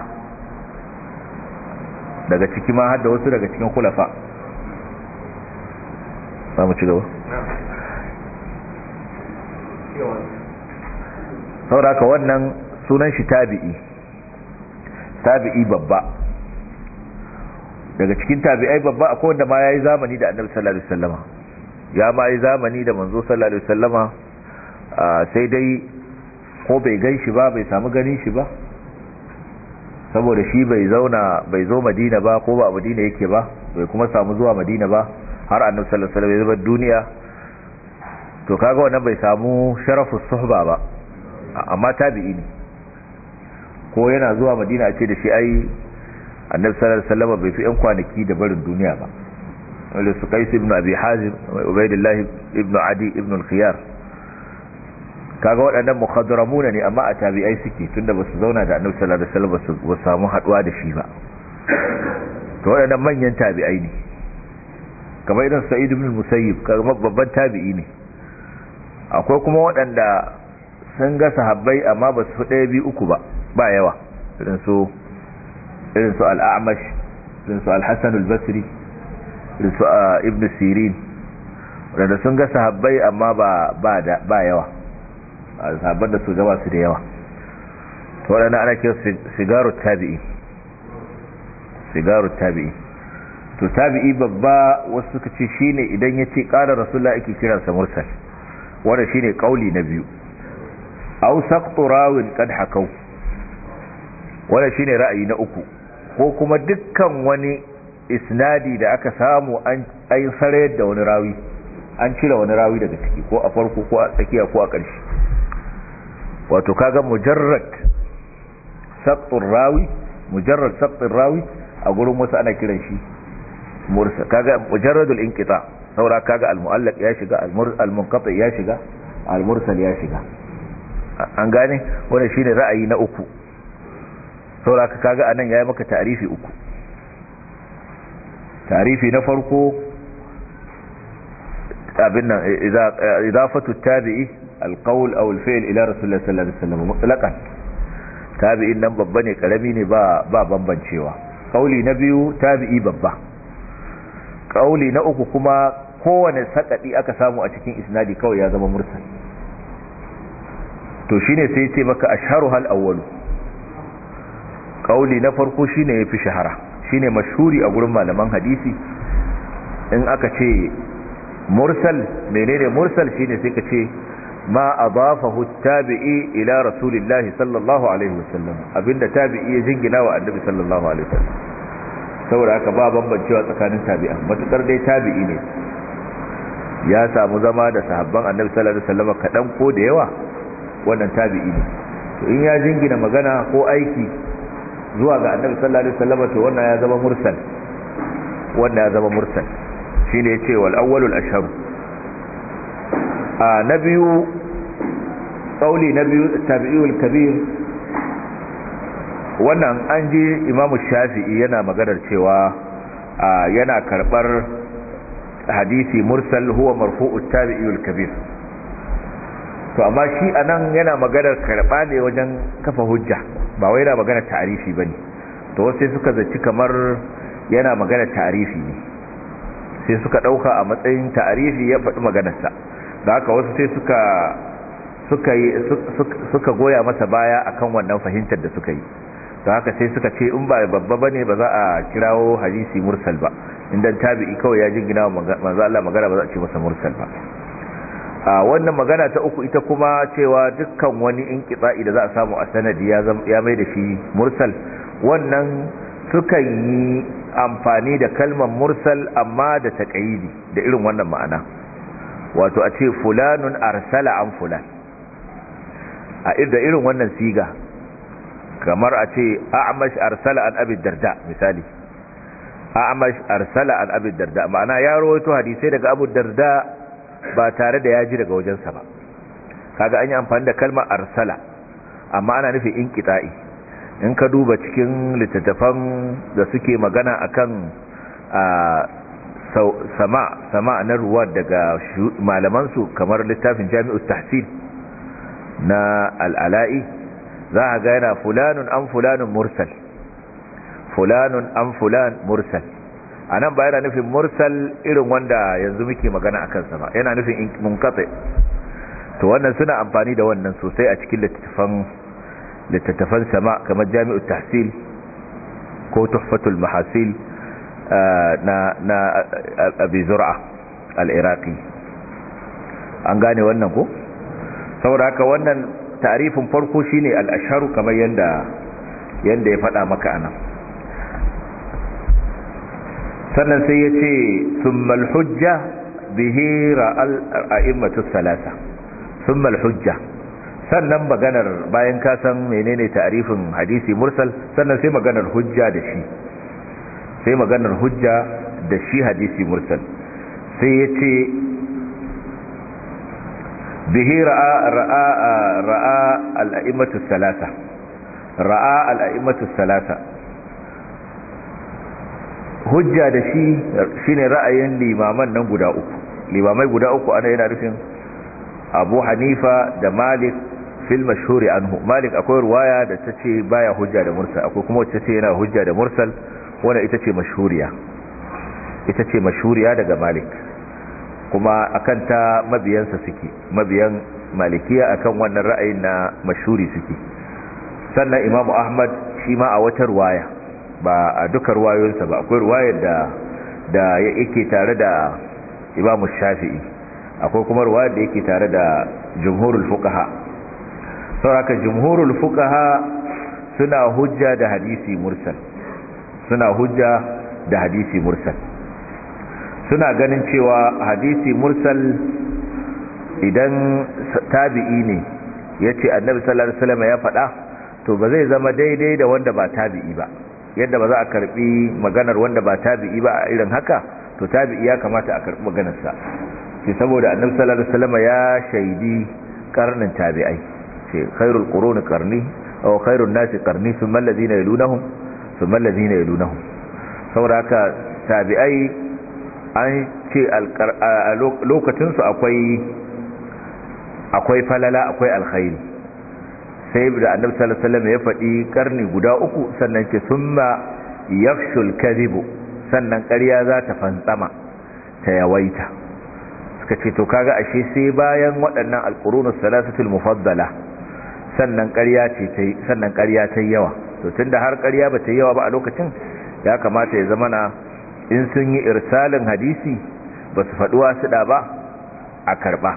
Speaker 1: daga ciki ma har da wasu daga cikin khulafa. za mu ci gaba sauraka wannan sunan shi tabi'i tabi'i babba daga cikin tabi'ai babba akwai wanda ma yayi zamani da annabi sallallahu alaihi wasallama ya ma yi zamani da manzo sallallahu alaihi wasallama sai dai ko bai gan shi ba bai samu ganin shi ba saboda shi bai zauna bai zo madina ba ko ba madina yake ba bai kuma samu zuwa madina ba har annabi sallallahu alaihi wasallam ya zama duniya to kaga wannan bai samu sharafu suhba ba amma tabi'i ne ko yana zuwa madina a ce da shi ai annabi sallallahu alaihi wasallam bai fi yan kwanaki da barin duniya ba wanda su Qais ibn Abi Hazim Ubaydullah ibn Adi ibn al-Khiyar kaga waɗannan mukhadramuna ne amma a tabi'ai suke tunda basu zauna da annabi sallallahu alaihi wasallam ba samu haduwa da shi ba to waɗannan manyan tabi'ai ne kamar irin Sa'id ibn Musayyib kaga babban tabi'i ne akwai kuma waɗanda sun ga sahabbai amma ba su ɗaya biyu uku ba ba yawa irin su irin su al-A'mash irin su al-Hasan al-Basri irin su Ibn Sirin waɗanda sun ga sahabbai amma ba ba da ba yawa sahabban da su gaba su da yawa to waɗanda ana kira sigaru tabi'i sigaru tabi'i to tabi'i babba wasu suka ce shine idan yace qala rasulullahi ake kiransa mursal wanda shine kauli na biyu aw saqtu rawin qad hakau wanda shine ra'ayi na uku ko kuma dukkan wani isnadi da aka samu an ayi sarayar da wani rawi an cire wani rawi daga ciki ko a farko ko a tsakiya ko a ƙarshe wato kaga mujarrad saqtu rawi mujarrad saqtu rawi a gurin wasu ana kiran shi mursal kaga mujarradul inqita saura kaga al-mu'allaq ya shiga al-munqati ya shiga al-mursal ya shiga an gane wannan shine ra'ayi na uku saura kaga anan yayi maka ta'rifi uku ta'rifi na farko abin nan idafatu tabi'i al-qawl aw al-fi'l ila rasulullah sallallahu alaihi wasallam mutlaqan tabi'in nan babba ne karami ne ba ba bambancewa kauli na biyu tabi'i babba kauli na uku kuma kowane sakadi aka samu a cikin isnadi kawai ya zama mursal to shine sai ce maka ashharu hal awwal kauli na farko shine yafi shahara shine mashhuri a gurin malaman hadisi in aka ce mursal menene mursal shine sai ka ce ma adafahu at-tabi'i ila rasulillahi sallallahu alaihi wasallam abinda tabi'i ya jingina wa annabi sallallahu alaihi wasallam saboda haka ba bambancewa tsakanin tabi'an matukar dai tabi'i ne ya samu zama da sahabban annabi sallallahu alaihi wasallam kadan ko da yawa wannan tabi'i ne to in ya jingina magana ko aiki zuwa ga annabi sallallahu alaihi wasallam to wannan ya zama mursal wannan ya zama mursal shine yace wal awwalul ashhar a nabiyu qauli nabiyu tabi'ul kabir wannan an ji imamu shafi'i yana maganar cewa yana karbar hadisi mursal huwa marfu'ut tabi'ul kabir to amma shi anan yana maganar karba ne wajen kafa hujja ba wai yana maganar ta'rifi bane to sai suka zaci kamar yana maganar ta'rifi ne sai suka dauka a matsayin ta'rifi ya faɗi maganarsa da haka wasu sai suka suka suka goya masa baya akan wannan fahimtar da suka yi da haka sai suka ce in ba babba bane ba za a kirawo hadisi mursal ba indan tabi'i kawai ya jingina manzo Allah magana ba za a ce masa mursal ba a wannan magana ta uku ita kuma cewa dukkan wani inqita'i da za a samu a sanadi ya ya mai da shi mursal wannan suka yi amfani da kalmar mursal amma da taqayidi da irin wannan ma'ana wato a ce fulanun arsala an fulan a da irin wannan siga kamar a ce a'mash arsala an abi darda misali a'mash arsala an abi darda ma'ana ya rawaito hadisi daga abu darda ba tare da ya ji daga wajensa ba kaga an yi amfani da kalmar arsala amma ana nufi inqita'i in ka duba cikin littattafan da suke magana akan sama sama na ruwa daga malaman su kamar littafin Jami'ut Tahsin na al-Ala'i za a ga yana fulanun an fulanun mursal fulanun an fulan mursal anan ba yana nufin mursal irin wanda yanzu muke magana akan sa ba, yana nufin munqati. to wannan suna amfani da wannan sosai a cikin littattafan littattafan sama kamar Jami'ut Tahsil ko Tuhfatul Mahasil na na Abi Zur'a al-Iraqi. an gane wannan ko? saboda haka wannan ta'rifin farko shine al-ashharu kamar yanda yanda ya faɗa maka anan. sannan sai yace thumma al-hujja bihi ra'al a'immatus salasa. thumma al-hujja, sannan maganar bayan ka san menene ta'rifin hadisi mursal, sannan sai maganar hujja da shi sai maganar hujja da shi hadisi mursal. sai yace bihi ra'a ra'a ra'a al-a'immatu thalatha ra'a al-a'immatu thalatha hujja da shi shine ra'ayin limaman nan guda uku. limamai guda uku ana yana nufin Abu Hanifa da Malik fil mashhuri anhu. Malik akwai ruwaya da tace baya hujja da mursal, akwai kuma wacce tace yana hujja da mursal, wanda ita ce mashhuriya ita ce mashhuriya daga Malik, kuma akan ta mabiyansa suke, mabiyan malikiya akan wannan ra'ayin na mashhuri suke. sannan Imam Ahmad shi ma a wata ruwaya, ba a duka ruwayoyinsa ba, akwai ruwayar da da yake tare da Imam Shafi'i, akwai kuma ruwayar da yake tare da jumhurul fuqaha. saboda jumhurul fuqaha suna hujja da hadisi mursal suna hujja da hadisi mursal suna ganin cewa hadisi mursal idan tabi'i ne yace annabi sallallahu alaihi wasallam ya faɗa, to ba zai zama daidai da wanda ba tabi'i ba. yadda ba za a karbi maganar wanda ba tabi'i ba a irin haka, to tabi'i ya kamata a karbi maganar sa, ce saboda annabi sallallahu alaihi wasallam ya shaidi karnin tabi'ai, ce khairul quruni qarni aw khairun nasi qarni thumma alladhina yalunhum thumma alladhina yalunhum. saboda haka tabi'ai an ce a lokacin su akwai akwai falala, akwai alkhairi. sai da annabi sallallahu alaihi wasallam ya faɗi karni guda uku, sannan ce summa yafshul kadhibu, sannan ƙarya za ta fantsama ta yawaita. suka ce to kaga ashe sai bayan waɗannan alqurunus salasatul mufaddala sannan ƙarya ce ta sannan ƙarya ta yawa. to tunda har ƙarya ba ta yawa ba a lokacin, ya kamata ya zama na in sun yi irsalin hadisi ba su faɗuwa su da ba a karɓa.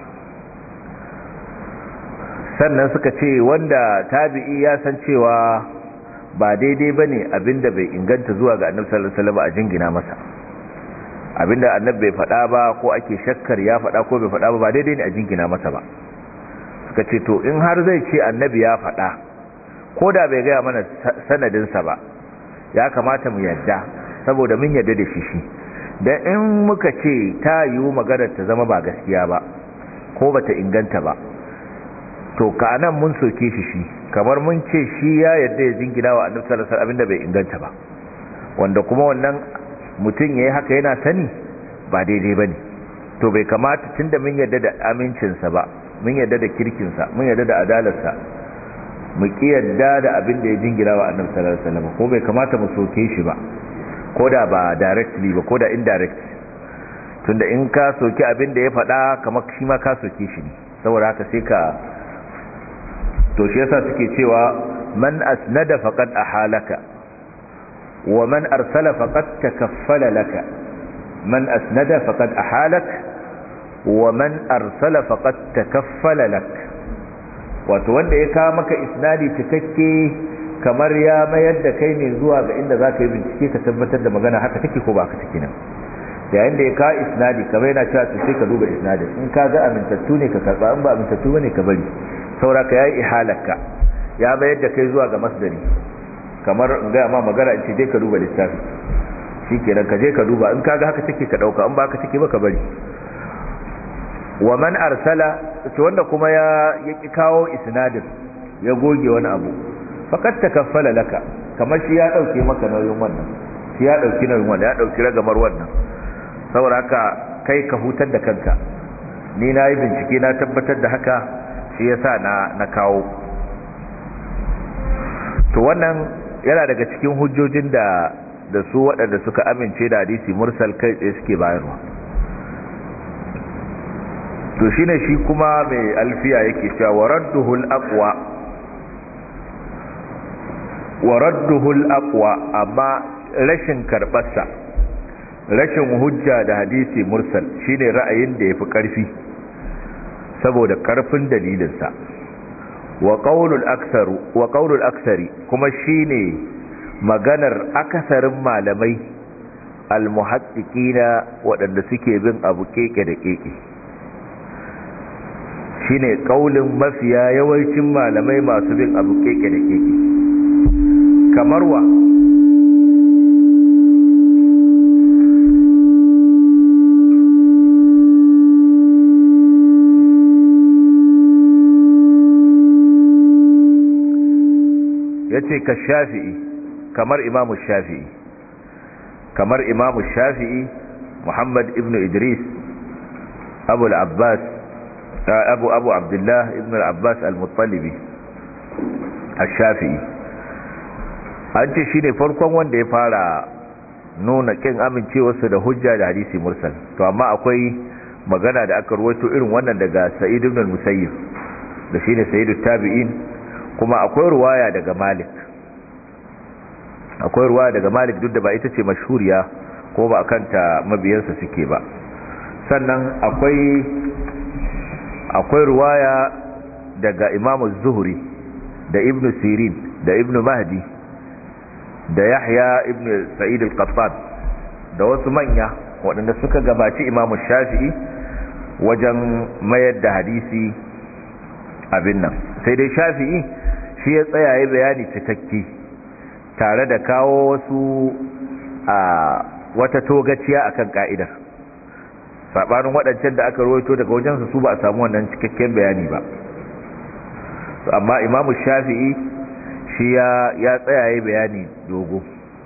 Speaker 1: sannan suka ce wanda tabi'i ya san cewa ba daidai bane abinda bai inganta zuwa ga annabi sallallahu alaihi wasallam a jingina masa, abinda annabi bai faɗa ba ko ake shakkar ya faɗa ko bai faɗa ba ba daidai ne a jingina masa ba. suka ce to in har zai ce annabi ya faɗa ko da bai gaya mana sanadinsa ba, ya kamata mu yadda, saboda mun yadda da shi shi dan in muka ce ta yiwu maganar ta zama ba gaskiya ba ko bata inganta ba, to ka nan mun soke shi shi kamar mun ce shi ya yadda ya jingina wa annabi sallallahu alaihi wasallam abinda bai inganta ba, wanda kuma wannan mutum yayi haka yana sani ba daidai bane. to bai kamata tunda mun yadda da amincinsa ba, mun yadda da kirkinsa, mun yadda da adalarsa, mu ki yadda da abin da ya jingina wa annabi sallallahu alaihi wasallam, ko bai kamata mu soke shi ba, koda ba directly ba koda indirect. tunda in ka soki abin da ya faɗa kamar shi ma ka soke shi ne, saboda haka sai ka to shi yasa suke cewa man asnada faqad ahalaka wa man arsala faqad takaffala laka. man asnada faqad ahalak wa man arsala faqad takaffala lak. wato wanda ya kawo maka isnadi cikakke kamar ya mayar da kai ne zuwa ga inda zaka yi bincike ka tabbatar da magana haka take ko ba haka take nan. yayin da ya kawo isnadi kamar yana cewa sai ka duba isnadin, in ka ga amintattu ne ka karba, in ba amintattu bane ka bari. sauraka yayi ihalaka, ya bayar da kai zuwa ga masdari, kamar in ga ma magana in ce dai ka duba littafi, shikenan ka je ka duba, in kaga haka take ka dauka, in ba haka take ba ka bari. wa man arsala, to wanda kuma ya yaki kawo isnadin ya goge wani abu, faqad takaffala laka, kamar shi ya dauke maka nauyin wannan, shi ya dauki nauyin wannan, ya dauki ragamar wannan. saboda haka kai ka hutar da kanka, ni na yi bincike na tabbatar da haka, shi yasa na na kawo. to wannan yana daga cikin hujjojin da da su waɗanda suka amince da hadisi mursal kai tsaye suke bayarwa. to shine shi kuma mai alfiya yake cewa waradduhul aqwa waradduhul aqwa amma rashin karbarsa rashin hujja da hadisi mursal shine ra'ayin da yafi karfi saboda karfin dalilinsa wa qaulul aktharu wa qaulul akthari kuma shine maganar akasarin malamai almuhaqqiqina waɗanda suke bin abu keke da keke shine kaulin mafiya yawancin malamai masu bin abu keke da keke kamar wa yace ka shafi'i kamar imamu shafi'i kamar imamu shafi'i Muhammad ibn Idris Abu al-Abbas Abu Abu Abdullah ibn al-Abbas al-Muttalibi al-Shafi'i an ce shine farkon wanda ya fara nuna kin amincewarsa da hujja da hadisi mursal to amma akwai magana da aka ruwaito irin wannan daga Sa'id ibn al-Musayyib da shine Sayyidut Tabi'in kuma akwai ruwaya daga Malik akwai ruwaya daga Malik duk da ba ita ce mashhuriya ko ba kanta mabiyansa suke ba sannan akwai akwai ruwaya daga Imam Az-Zuhri da Ibn Sirin da Ibn Mahdi da Yahya ibn Sa'id al-Qattan da wasu manya waɗanda suka gabaci Imam Shafi'i wajen mayar da hadisi abin nan sai dai Shafi'i shi ya tsaya ya bayani cikakke tare da kawo wasu a wata togaciya akan ka'idar sabanin waɗancan da aka rawaito daga wajensu su ba a samu wannan cikakken bayani ba amma Imam Shafi'i shi ya ya tsaya ya bayani dogo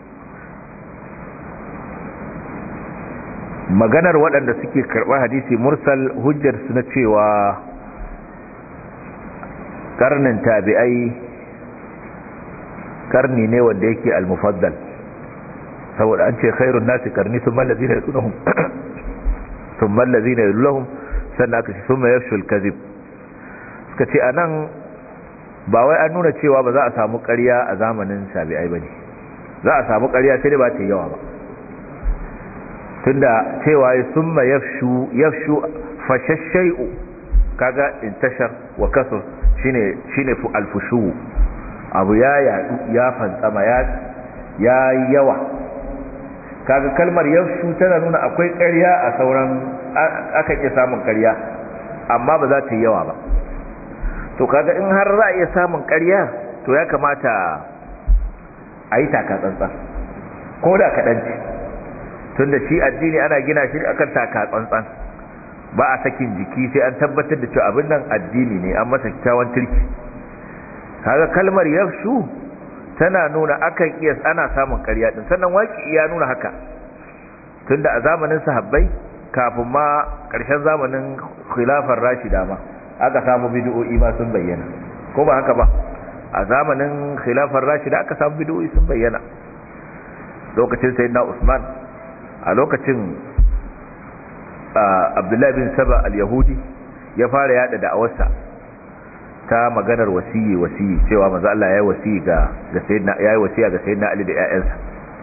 Speaker 1: maganar waɗanda suke karɓar hadisi mursal hujjar su na cewa karnin tabi'ai karni ne wanda yake al-mufaddal saboda an ce khairun nasi karni thumma allazina yalunhum thumma allazina yalunhum sannan aka ce thumma yafshul kadhib suka ce anan ba wai an nuna cewa ba za a samu ƙarya a zamanin tabi'ai bane za a samu ƙarya sai dai ba ta yawa ba tunda cewa thumma yafshu yafshu fashashay'u kaga intashar wa kasr shine shine fu alfushu abu ya yadu ya fantsama ya ya yawa kaga kalmar yafshu tana nuna akwai ƙarya a sauran aka iya samun ƙarya amma ba za ta yi yawa ba to kaga in har za a iya samun ƙarya to ya kamata a yi taka tsantsan ko da kaɗan ce tunda shi addini ana gina shi akan taka tsantsan ba a sakin jiki sai an tabbatar da cewa abin nan addini ne an masa kyakkyawan turki kaga kalmar yafshu tana nuna akan iya ana samun ƙarya din sannan waki ya nuna haka tunda a zamanin sahabbai kafin ma ƙarshen zamanin khilafar rashida ma aka samu bid'o'i ma sun bayyana ko ba haka ba a zamanin khilafar rashida aka samu bid'o'i sun bayyana lokacin sayyidina Usman a lokacin Abdullahi bin Saba al-Yahudi ya fara yada da'awarsa ta maganar wasiyi wasiyi cewa manzo Allah yayi wasiyi ga ga sayyidina yayi wasiya ga sayyidina Ali da ƴaƴansa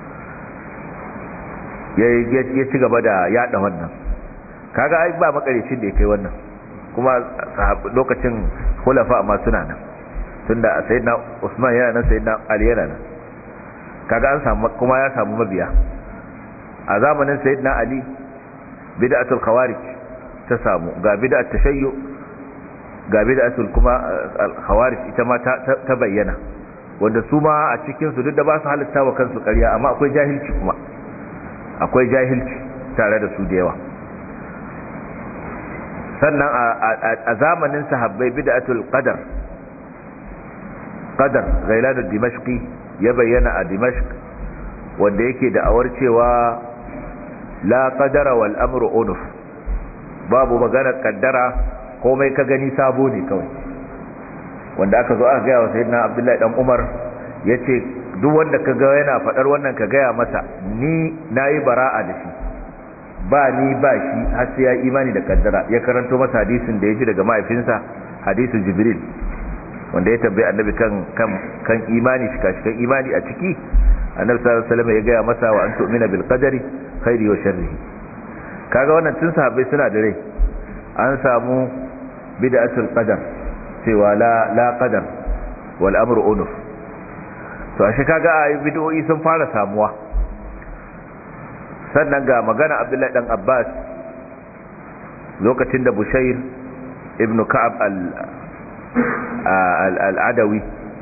Speaker 1: yayi ya ci gaba da yada wannan kaga ai ba makarecin da yake wannan kuma lokacin khulafa ma suna nan tunda sayyidina Usman yana nan sayyidina Ali yana nan kaga an samu kuma ya samu mabiya a zamanin sayyidina Ali bid'atul khawarij ta samu ga bid'at tashayyu ga bid'atul kuma al-khawarij ita ma ta bayyana wanda su ma a cikin su duk da ba su halitta wa kansu ƙarya amma akwai jahilci kuma akwai jahilci tare da su da yawa sannan a zamanin sahabbai bid'atul qadar qadar Ghailan ad-Dimashqi ya bayyana a Dimashq wanda yake da awar cewa la qadara wal amru unuf babu magana kaddara komai ka gani sabo ne kawai wanda aka zo aka gaya wa sayyidina Abdullahi dan Umar yace duk wanda ka ga yana faɗar wannan ka gaya masa ni nayi bara'a da shi ba ni ba shi har sai ya imani da kaddara. Ya karanto masa hadisin da ya ji daga mahaifinsa, hadisin Jibril wanda ya tambaye annabi kan kan kan imani shi kashikan imani a ciki. Annabi sallallahu alaihi wasallam ya gaya masa wa an tu'mina bil qadari khairi wa sharrihi. Kaga wannan tun sahabbai suna da rai an samu bid'atul qadar cewa la la qadar wal amru unuf. to ashe kaga ai bid'o'i sun fara samuwa. Sannan ga magana Abdullahi dan Abbas lokacin da Bushair ibn Ka'ab al-Adawi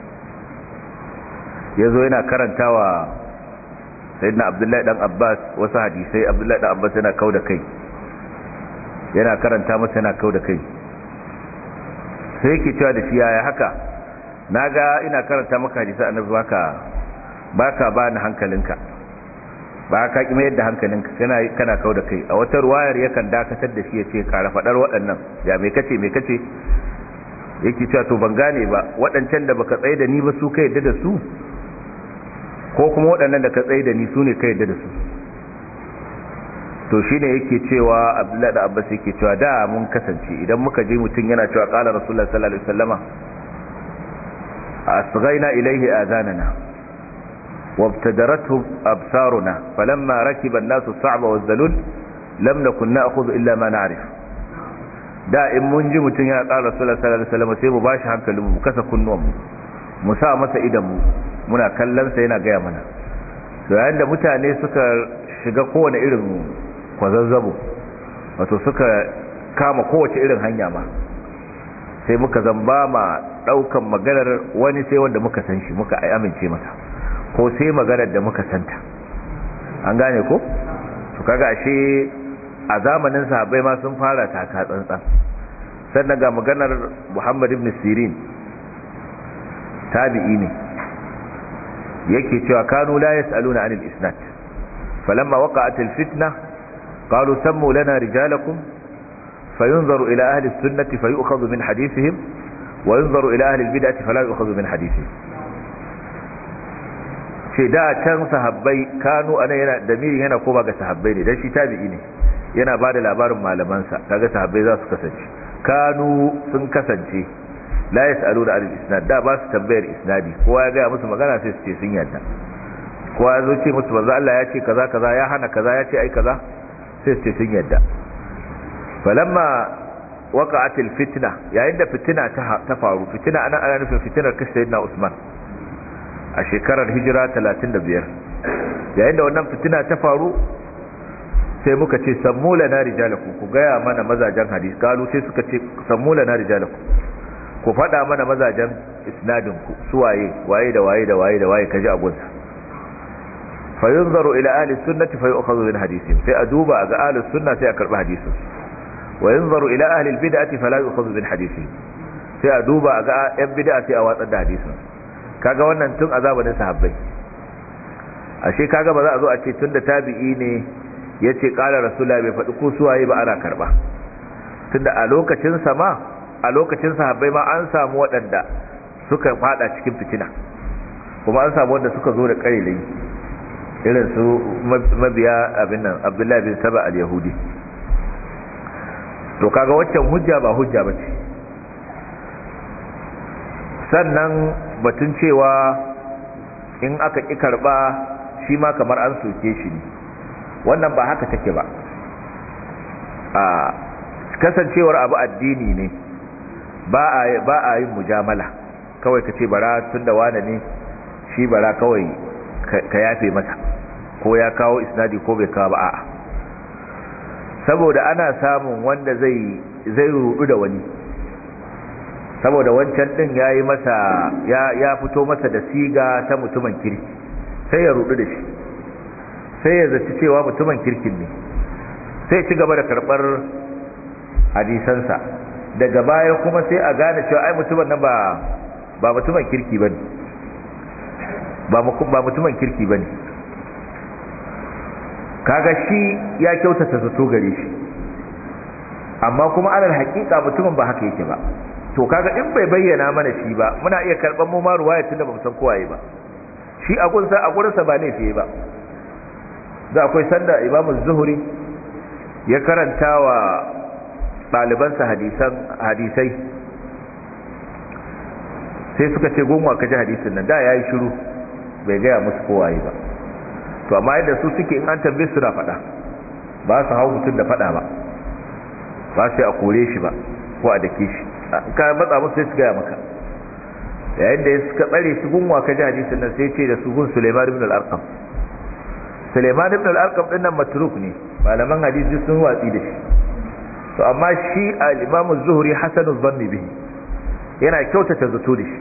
Speaker 1: yazo yana karantawa sayyidina Abdullahi dan Abbas wasu hadisai. Abdullahi dan Abbas yana kauda kai yana karanta masa yana kauda kai sai yake cewa da shi yaya haka, naga ina karanta maka hadisai annabi baka baka bani hankalinka, ba ka kima yadda hankalinka kana kana kauda kai. A wata ruwayar yakan dakatar da shi yace kara fadar waɗannan, ya me kace me kace yake cewa to ban gane ba, waɗancan da baka tsaye da ni ba su ka yadda da su, ko kuma waɗannan da ka tsaye da ni su ne ka yadda da su. To shine yake cewa Abdullahi da Abbas yake cewa da mun kasance idan muka je mutun yana cewa qala Rasulullah sallallahu alaihi wasallama asghayna ilayhi adhanana وابتدرته أبصارنا فلما ركب الناس الصعب والذلول لم نكن نأخذ إلا ما نعرف. da in mun ji mutum ya ƙara Rasulullah sallallahu alaihi wasallam sai mu bashi hankalin mu kasa kunnuwan mu mu sa masa idan mu muna kallon sa yana gaya mana. to yayin da mutane suka shiga kowane irin kwazazzabo, wato suka kama kowace irin hanya ma, sai muka zamba ma daukan maganar wani sai wanda muka san shi muka amince masa, ko sai maganar da muka santa. An gane ko? to kaga ashe a zamanin sahabbai ma sun fara taka tsantsan. Sannan ga maganar Muhammad ibn Sirin, tabi'i ne, yake cewa kanu la yas'aluna 'anil isnad falamma waqa'at al-fitna qalu sammu lana rijalakum fayunzaru ila ahli as-sunnati fayu'khadhu min hadithihim wa yunzaru ila ahli al-bid'ati fala yu'khadhu min hadithihim. ce da can sahabbai kanu ana yana damiri yana koma ga sahabbai ne dan shi tabi'i ne, yana bada labarin malamansa, kaga sahabbai za su kasance kanu sun kasance la yas'aluna 'anil isnad, da ba su tambayar isnadi, kowa ya ga musu magana sai su ce sun yarda. kowa ya zo ce musu manzo Allah ya ce kaza kaza ya hana kaza ya ce ai kaza sai su ce sun yarda. falamma waqa'atil fitna, yayin da fitina ta faru, fitina ana ana nufin fitinar kashe sayyidina Usman a shekarar hijira talatin da biyar, yayin da wannan fitina ta faru sai muka ce sammu lana rijalakum, ku gaya mana mazajen hadisi. kalu sai suka ce sammu lana rijalakum, ku faɗa mana mazajen isnadin ku su waye waye da waye da waye da waye kaji a gunsa. fa yunzaru ila ahli sunnati fa yu'khadhu min hadithihim, sai a duba ga ahli sunna sai a karba hadisin. wa yunzaru ila ahli albid'ati fala yu'khadhu min hadithihim, sai a duba ga yan bid'a sai a watsar da hadisin. kaga wannan tun azabanin sahabbai. ashe kaga ba za a zo a ce tunda tabi'i ne yace qala rasulullahi bai faɗi ko suwaye ba ana karba, tunda a lokacin sama a lokacin sahabbai ma an samu waɗanda suka fada cikin fitina, kuma an samu wanda suka zo da ƙarilai irin su mabiya abin nan Abdullahi bin Saba al-Yahudi. to kaga waccan hujja ba hujja bace. sannan batun cewa in aka ki karba shi ma kamar an soke shi ne, wannan ba haka take ba. a kasancewar abu addini ne ba a ba a yin mujamala kawai kace bara tunda wani ne shi bara kawai ka yafe masa ko ya kawo isnadi ko bai kawo ba. a'a, saboda ana samun wanda zai zai rudu da wani, saboda wancan din yayi masa ya ya fito masa da siga ta mutumin kirki, sai ya rudu da shi, sai ya zaci cewa mutumin kirkin ne, sai ci gaba da karbar hadisansa. daga baya kuma sai a gane cewa ai mutumin nan ba ba mutumin kirki bane, ba ba mutumin kirki bane. kaga shi ya kyautata zato gare shi, amma kuma alal haƙiƙa mutumin ba haka yake ba. to kaga in bai bayyana mana shi ba muna iya karban mu ma ruwaya tunda bamu san kowaye ba, shi a gunsa a gurinsa ba laifi ba. da akwai sanda Imam Zuhri ya karanta wa ɗalibansa hadisan hadisai sai suka ce gunwa ka ji hadisin nan, da yayi shiru bai gaya musu kowaye ba. to amma yadda su suke in an tambaye su na faɗa, ba su hau mutum da faɗa ba, ba su a kore shi ba ko a dake shi, ka matsa musu sai su gaya maka. yayin da suka tsare su gunwa ka ji hadisin nan sai ce da su gun Sulaiman ibn al-Arqam. Sulaiman ibn al-Arqam din nan matruk ne, malaman hadisi sun watsi da shi. to amma shi al-Imam az-Zuhri hasanu dhanni bihi, yana kyautata zato da shi.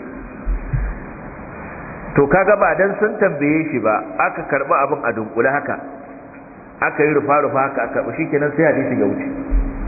Speaker 1: to kaga ba dan sun tambaye shi ba aka karba abin a dunkule haka, aka yi rufa rufa haka aka karba shikenan sai hadisi ya wuce.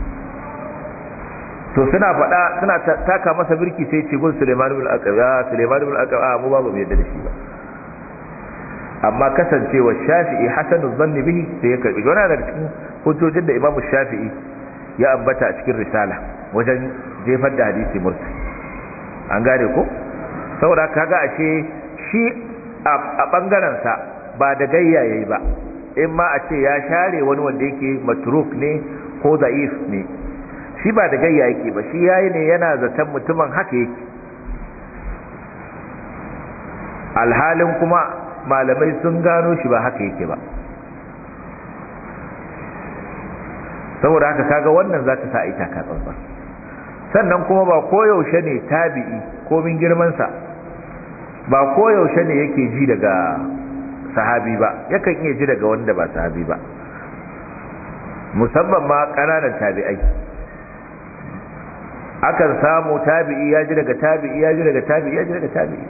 Speaker 1: to suna faɗa suna taka masa birki sai ce gun Sulaiman ibn al-Aqab, ya Sulaiman ibn al-Aqab a mu ba mu yadda da shi ba. amma kasancewa Shafi'i hasanu dhanni bihi sai ya karbi. wannan daga cikin hujjojin da Imam Shafi'i ya ambata a cikin risala wajen jefar da hadisi mursal. an gane ko? saboda kaga ashe shi a bangaren sa ba da gayya yayi ba, in ma a ce ya share wani wanda yake matruk ne ko da'if ne, shi ba da gayya yake ba, shi yayi ne yana zaton mutumin haka yake. alhalin kuma malamai sun gano shi ba haka yake ba. saboda haka kaga wannan za ta sa ita ka tsantsa. sannan kuma ba koyaushe ne tabi'i komin girmansa ba koyaushe ne yake ji daga sahabi ba, yakan iya ji daga wanda ba sahabi ba, musamman ma ƙananan tabi'ai. akan samu tabi'i ya ji daga tabi'i ya ji daga tabi'i ya ji daga tabi'i.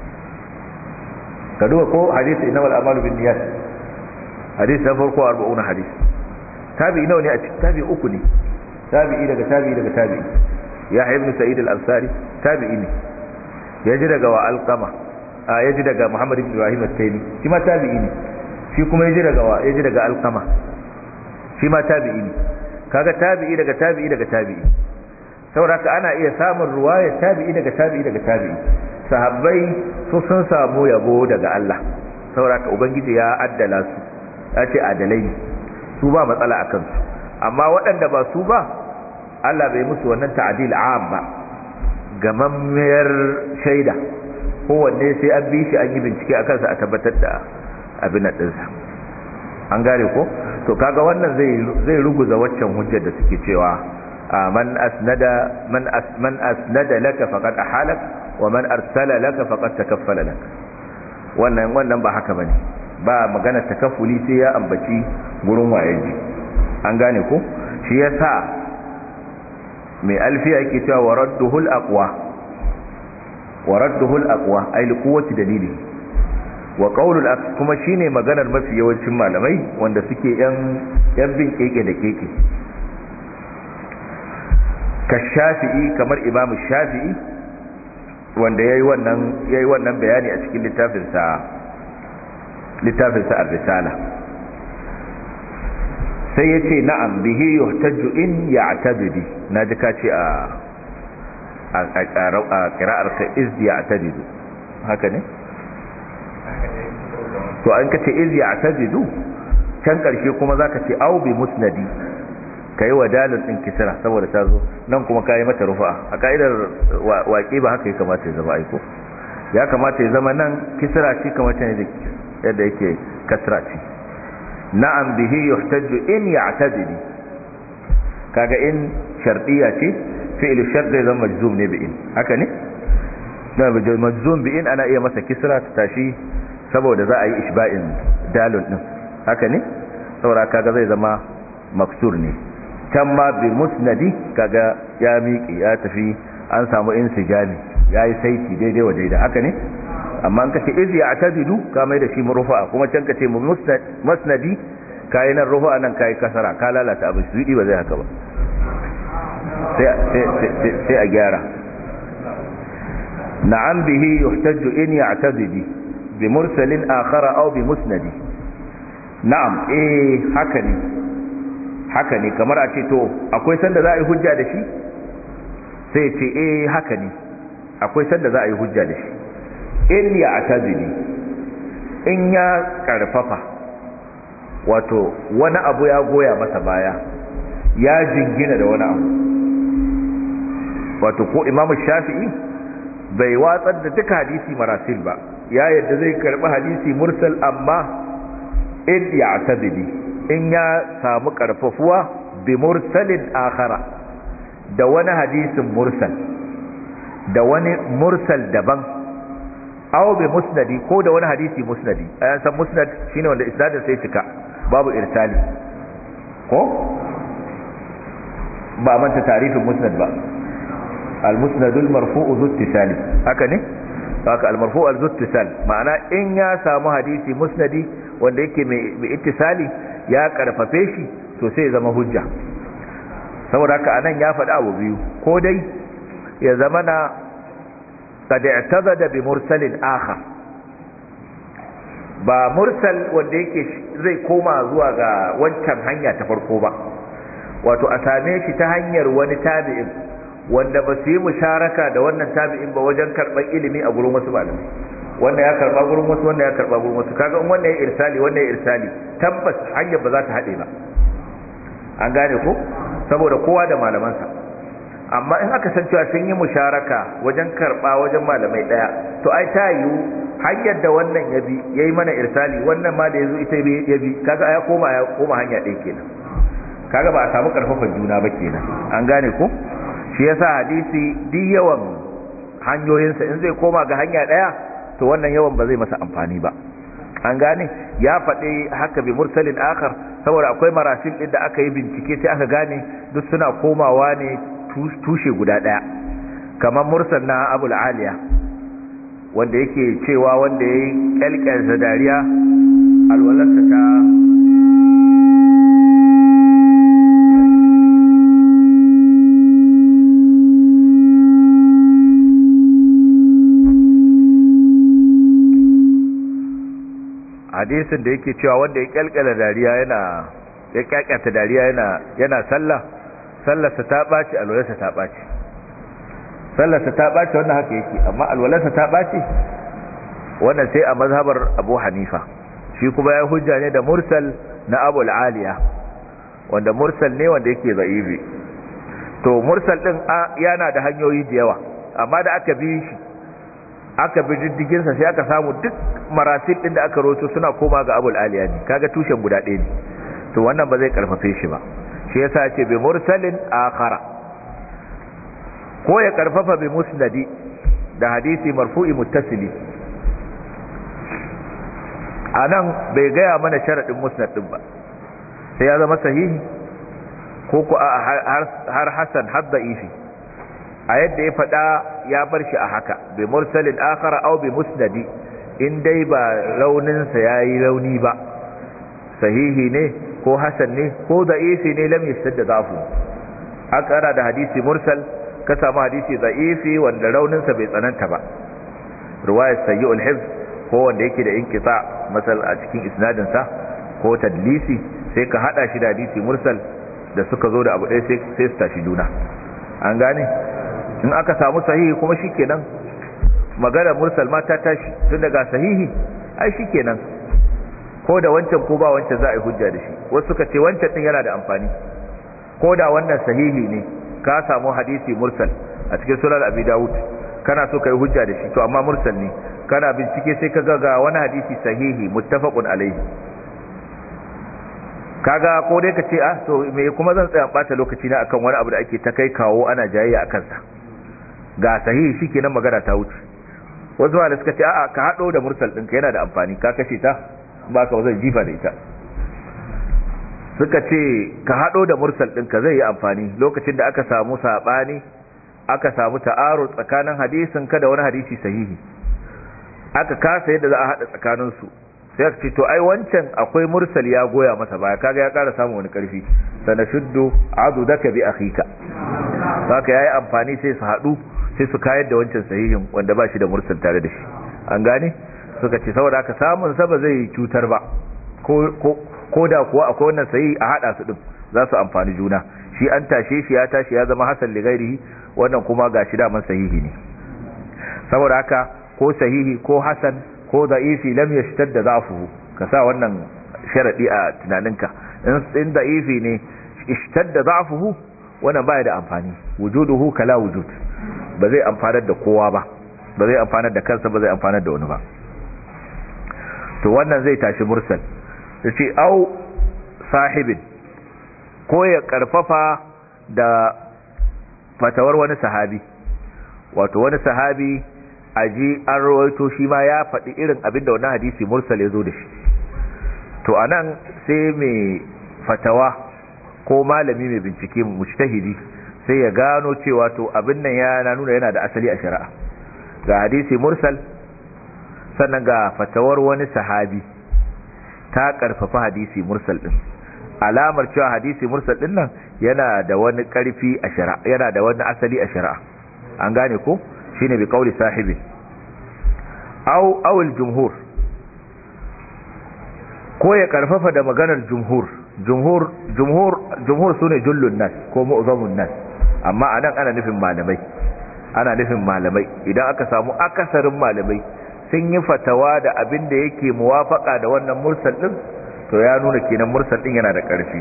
Speaker 1: ka duba ko hadisi innamal a'malu binniyat, hadisi na farko arba'un hadisi, tabi'i nawa ne a cikin? tabi'i uku ne, tabi'i daga tabi'i daga tabi'i. Yahya ibn Sa'id al-Ansari tabi'i ne, ya ji daga wa Alqama, a ya ji daga Muhammad ibn Ibrahim at-Taymi, shi ma tabi'i ne, shi kuma ya ji daga wa ya ji daga Alqama, shi ma tabi'i ne. kaga tabi'i daga tabi'i daga tabi'i. saboda haka ana iya samun ruwaya tabi'i daga tabi'i daga tabi'i. sahabbai su sun samu yabo daga Allah, saboda haka ubangiji ya addala su, ya ce adalai su ba matsala a kansu. amma waɗanda ba su ba Allah bai musu wannan ta'dil am ba, gamammiyar shaida, kowanne sai an bi shi an yi bincike a kansa a tabbatar da abin nan ɗinsa. an gane ko? to kaga wannan zai zai ruguza waccan hujjar da suke cewa man asnada man as man asnada laka faqad ahalak wa man arsala laka faqad takaffala lak. wannan wannan ba haka bane, ba magana takaffuli sai ya ambaci gurin wayeji. an gane ko? shi yasa mai alfiya yake cewa waradduhul aqwa waradduhul aqwa ay liquwwati dalili wa qawlul aqs kuma shine maganar mafi yawancin malamai wanda suke yan yan bin keke da keke. ka Shafi'i, kamar Imam Shafi'i wanda yayi wannan yayi wannan bayani a cikin littafin sa littafin sa ar-risala, sai ya ce na'am bihi yuhtaju in ya'tabidi. na ji ka ce a a qira'ar ka iz ya'tabidu, haka ne? to an ka ce iz ya'tabidu can karshe kuma zaka ce au bi musnadi, kai wadalin din kisra saboda ta zo nan kuma kai mata rufa. a kaidar waƙi ba haka ya kamata ya zama aiko, ya kamata ya zama nan kisra ce kamar ta ne yadda yake kasra ce. na'am bihi yuhtaju in ya'tadili, kaga in shartiya ce, fi'il shart zai zama majzum ne bi in, haka ne? da majzum bi in ana iya masa kisra ta tashi saboda za a yi ishba'in dalun din, haka ne? saboda kaga zai zama maksur ne. can ma bi musnadi kaga ya miƙi ya tafi, an samu insijami, yayi saiti daidai wa daidai, haka ne? amma an kace iz ya'tadilu ka mai da shi murfa, kuma can kace musnad musnadi kai nan rufa nan kai kasara, ka lalata abin shi ba zai haka ba, sai sai sai a gyara. na'am bihi yuhtaju in ya'tadili bi mursalin akhara aw bi musnadi. na'am eh haka ne haka ne kamar a ce to akwai sanda za a yi hujja da shi, sai ce eh haka ne akwai sanda za a yi hujja da shi. in ya atazili in ya karfafa wato wani abu ya goya masa baya ya jingina da wani abu wato ko Imam Shafi'i bai watsar da duka hadisi marasil ba ya yadda zai karbi hadisi mursal amma in ya'tabidi in ya samu karfafuwa bi mursalin akhara da wani hadisin mursal da wani mursal daban aw bi musnadi ko da wani hadisi musnadi ayan san musnad shine wanda isnadin sai cika babu irsali ko ba manta tarifin musnad ba al-musnad al-marfu' zu ittisali haka ne haka al-marfu' zu ittisal ma'ana in ya samu hadisi musnadi wanda yake mai ittisali ya karfafe shi to sai ya zama hujja saboda haka anan ya faɗi abu biyu ko dai ya zama na qad i'tazada bi mursalin akhar ba mursal wanda yake zai koma zuwa ga wancan hanya ta farko ba wato a same shi ta hanyar wani tabi'in wanda ba su yi musharaka da wannan tabi'in ba wajen karɓar ilimi a gurin wasu malamai wanda ya karɓa gurin wasu wanda ya karɓa gurin wasu kaga in wannan ya irsali wannan ya irsali tabbas hanyar ba za ta haɗe ba an gane ko saboda kowa da malamansa amma in aka san cewa sun yi musharaka wajen karɓa wajen malamai ɗaya to ai ta yiwu hanyar da wannan ya bi ya yi mana irsali wannan ma da ya zo ita ya bi kaga ya koma ya koma hanya ɗaya kenan kaga ba a samu karfafan juna ba kenan an gane ko shi yasa hadisi duk yawan hanyoyinsa in zai koma ga hanya daya to wannan yawan ba zai masa amfani ba an gane ya faɗi haka bi mursalin akhar saboda akwai marasil din da aka yi bincike sai aka gane duk suna komawa ne tushe guda daya kamar mursal na Abul Aliya wanda yake cewa wanda yayi kalkalsa dariya alwalarsa ta hadisin da yake cewa wanda ya kyalkyala dariya yana ya kyakkyata dariya yana yana sallah sallarsa ta baci alwalarsa ta baci sallarsa ta baci wannan haka yake amma alwalarsa ta baci wannan sai a mazhabar Abu Hanifa shi kuma ya hujja ne da mursal na Abu al-Aliya wanda mursal ne wanda yake da'ifi to mursal din yana da hanyoyi da yawa amma da aka bi shi aka bi diddiginsa sai aka samu duk marasil din da aka roto suna koma ga Abul Aliya ne kaga tushen guda ɗaya ne to wannan ba zai karfafe shi ba shi yasa ce bi mursalin akhara ko ya karfafa bi musnadi da hadisi marfu'i muttasili anan bai gaya mana sharadin musnad din ba sai ya zama sahihi ko ko har hasan har da'ifi a yadda ya faɗa ya bar shi a haka bi mursalin akhara aw bi musnadi in dai ba rauninsa yayi rauni ba sahihi ne ko hasan ne ko da'ifi ne lam yastadda dafu akara da hadisi mursal ka samu hadisi da'ifi wanda rauninsa bai tsananta ba riwayat sayyi'ul hifz ko wanda yake da inqita masal a cikin isnadin sa ko tadlisi sai ka hada shi da hadisi mursal da suka zo da abu ɗaya sai sai su tashi juna an gane in aka samu sahihi kuma shikenan magana mursal ma ta tashi tun daga sahihi ai shikenan ko da wancan ko ba wancan za a yi hujja da shi wasu suka ce wancan din yana da amfani ko da wannan sahihi ne ka samu hadisi mursal a cikin sunan Abi Dawud kana so kai hujja da shi to amma mursal ne kana bincike sai ka ga ga wani hadisi sahihi muttafaqun alaihi kaga ko dai ka ce ah to me kuma zan tsaya bata lokaci na akan wani abu da ake ta kai kawo ana jayayya akan sa ga sahihi shikenan magana ta wuce wasu wanda suka ce a'a ka hado da mursal ɗinka yana da amfani ka kashe ta ba ka zai jifa da ita suka ce ka hado da mursal ɗinka zai yi amfani lokacin da aka samu sabani aka samu ta'arud tsakanin hadisin ka da wani hadisi sahihi aka kasa yadda za a hada tsakanin su sai aka ce to ai wancan akwai mursal ya goya masa baya kaga ya ƙara samu wani karfi sanashuddu adudaka bi akhika haka yayi amfani sai su hadu sai su kayar da wancan sahihin wanda ba shi da mursal tare da shi an gane suka ce saboda haka samun sa ba zai cutar ba ko ko ko da kuwa akwai wannan sahihi a hada su din za su amfani juna shi an tashe shi ya tashi ya zama hasan li ghairihi wannan kuma gashi da man sahihi ne saboda haka ko sahihi ko hasan ko da'ifi lam yashtadda da'fuhu ka sa wannan sharadi a tunaninka in da'ifi ne ishtadda da'fuhu wannan baya da amfani wujuduhu kala wujud ba zai amfanar da kowa ba ba zai amfanar da kansa ba zai amfanar da wani ba to wannan zai tashi mursal yace au sahibin ko ya karfafa da fatawar wani sahabi wato wani sahabi aji an rawaito shi ma ya faɗi irin abin da wannan hadisi mursal ya zo da shi to anan sai mai fatawa ko malami mai bincike mujtahidi sai ya gano cewa to abin nan ya nuna yana da asali a shari'a ga hadisi mursal sannan ga fatawar wani sahabi ta karfafa hadisi mursal din alamar cewa hadisi mursal din nan yana da wani karfi a shari'a yana da wani asali a shari'a an gane ko shine bi qauli sahibi aw aw al jumhur ko ya karfafa da maganar jumhur jumhur jumhur jumhur sune jullun nas ko mu'zamun nas amma anan ana nufin malamai ana nufin malamai idan aka samu akasarin malamai sun yi fatawa da abin da yake muwafaka da wannan mursal din to ya nuna kenan mursal din yana da ƙarfi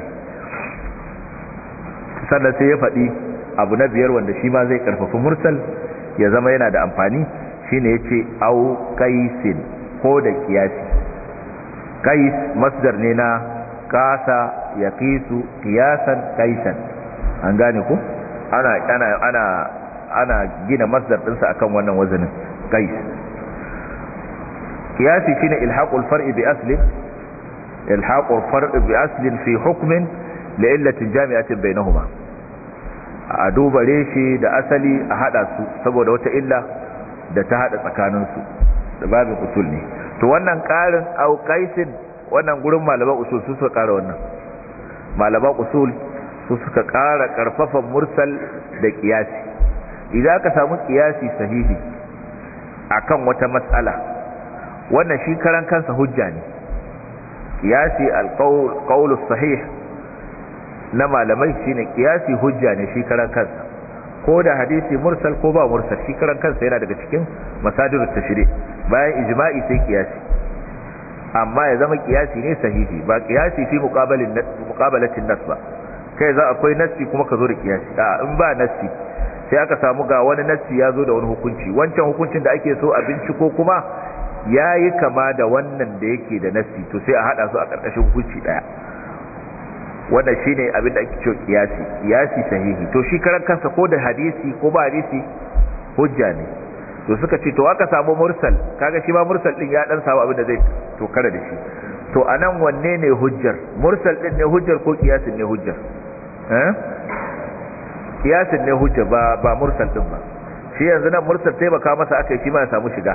Speaker 1: sannan sai ya faɗi abu na biyar wanda shi ma zai karfafa mursal ya zama yana da amfani shine yace au qaisin ko da qiyasi qais masdar ne na qasa yaqisu qiyasan qaisan an gane ku ana ana ana ana gina masdar dinsa akan wannan wazanin qais qiyasi shine ilhaqul far'i bi asli ilhaqul far'i bi aslin fi hukmin li'illatin jami'atin bainahuma a duba reshi da asali a hada su saboda wata illa da ta hada tsakanin su da babin usul ne to wannan karin au qaisin wannan gurin malaman usul su suka kara wannan malaman usul su suka kara karfafan mursal da qiyasi idan ka samu qiyasi sahihi akan wata mas'ala wannan shi karan kansa hujja ne qiyasi alqawl qawl sahih na malamai shine qiyasi hujja ne shi karan kansa ko da hadisi mursal ko ba mursal shi karan kansa yana daga cikin masadirut tashri' bayan ijma'i sai qiyasi amma ya zama qiyasi ne sahihi ba qiyasi fi muqabalin muqabalatin nas ba kai za akwai nassi kuma ka zo da qiyasi a in ba nassi sai aka samu ga wani nassi ya zo da wani hukunci wancan hukuncin da ake so a binciko kuma yayi kama da wannan da yake da nassi to sai a hada su a karkashin hukunci daya wannan shine abin da ake cewa qiyasi qiyasi sahihi to shi karan kansa ko da hadisi ko ba hadisi hujja ne to suka ce to aka samu mursal kaga shi ma mursal din ya dan samu abin da zai to kare da shi to anan wanne ne hujjar mursal din ne hujjar ko qiyasin ne hujjar eh qiyasin ne hujja ba ba mursal din ba shi yanzu nan mursal taimaka masa akai shi ma ya samu shiga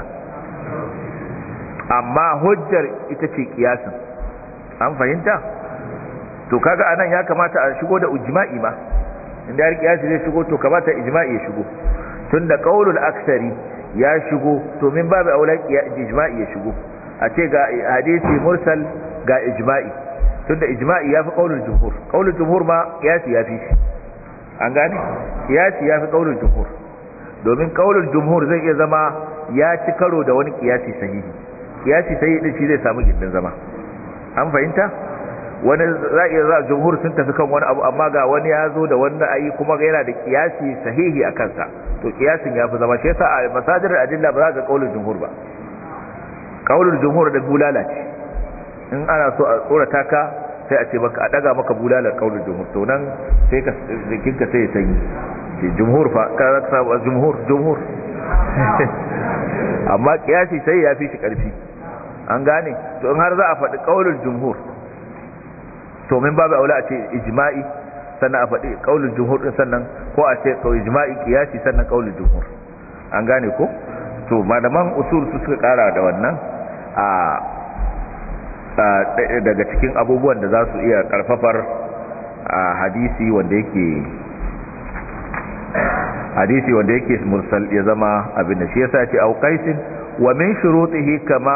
Speaker 1: amma hujjar ita ce qiyasin an fahimta to kaga anan ya kamata a shigo da ijma'i ma inda har qiyasi zai shigo to kamata ijma'i ya shigo tunda qaulul aksari ya shigo to min babu aula ijma'i ya shigo a ce ga hadisi mursal ga ijma'i tunda ijma'i yafi qaulul jumhur qaulul jumhur ma qiyasi yafi shi an gane qiyasi yafi qaulul jumhur domin qaulul jumhur zai iya zama ya ci karo da wani qiyasi sahihi qiyasi sahihi din shi zai samu gindin zama an fahimta wani za iya za jumhur sun tafi kan wani abu amma ga wani ya zo da wani ayi kuma yana da qiyasi sahihi a kansa to qiyasin yafi zama shi yasa a masajir adilla ba za ga qaulul jumhur ba qaulul jumhur da bulala ce in ana so a tsorata ka sai a ce maka a daga maka bulalar qaulul jumhur to nan sai ka jikinka sai ya sanyi ce jumhur fa ka sa jumhur jumhur amma qiyasi sai ya fi shi karfi an gane to in har za a faɗi qaulul jumhur to min babu aula a ce ijma'i sannan a faɗi qaulul jumhur din sannan ko a ce qaul ijma'i qiyasi sannan qaulul jumhur an gane ko to malaman usul su suka kara da wannan a daga cikin abubuwan da za su iya karfafar hadisi wanda yake hadisi wanda yake mursal ya zama abin da shi yasa ya ce au qaisin wa min shurutihi kama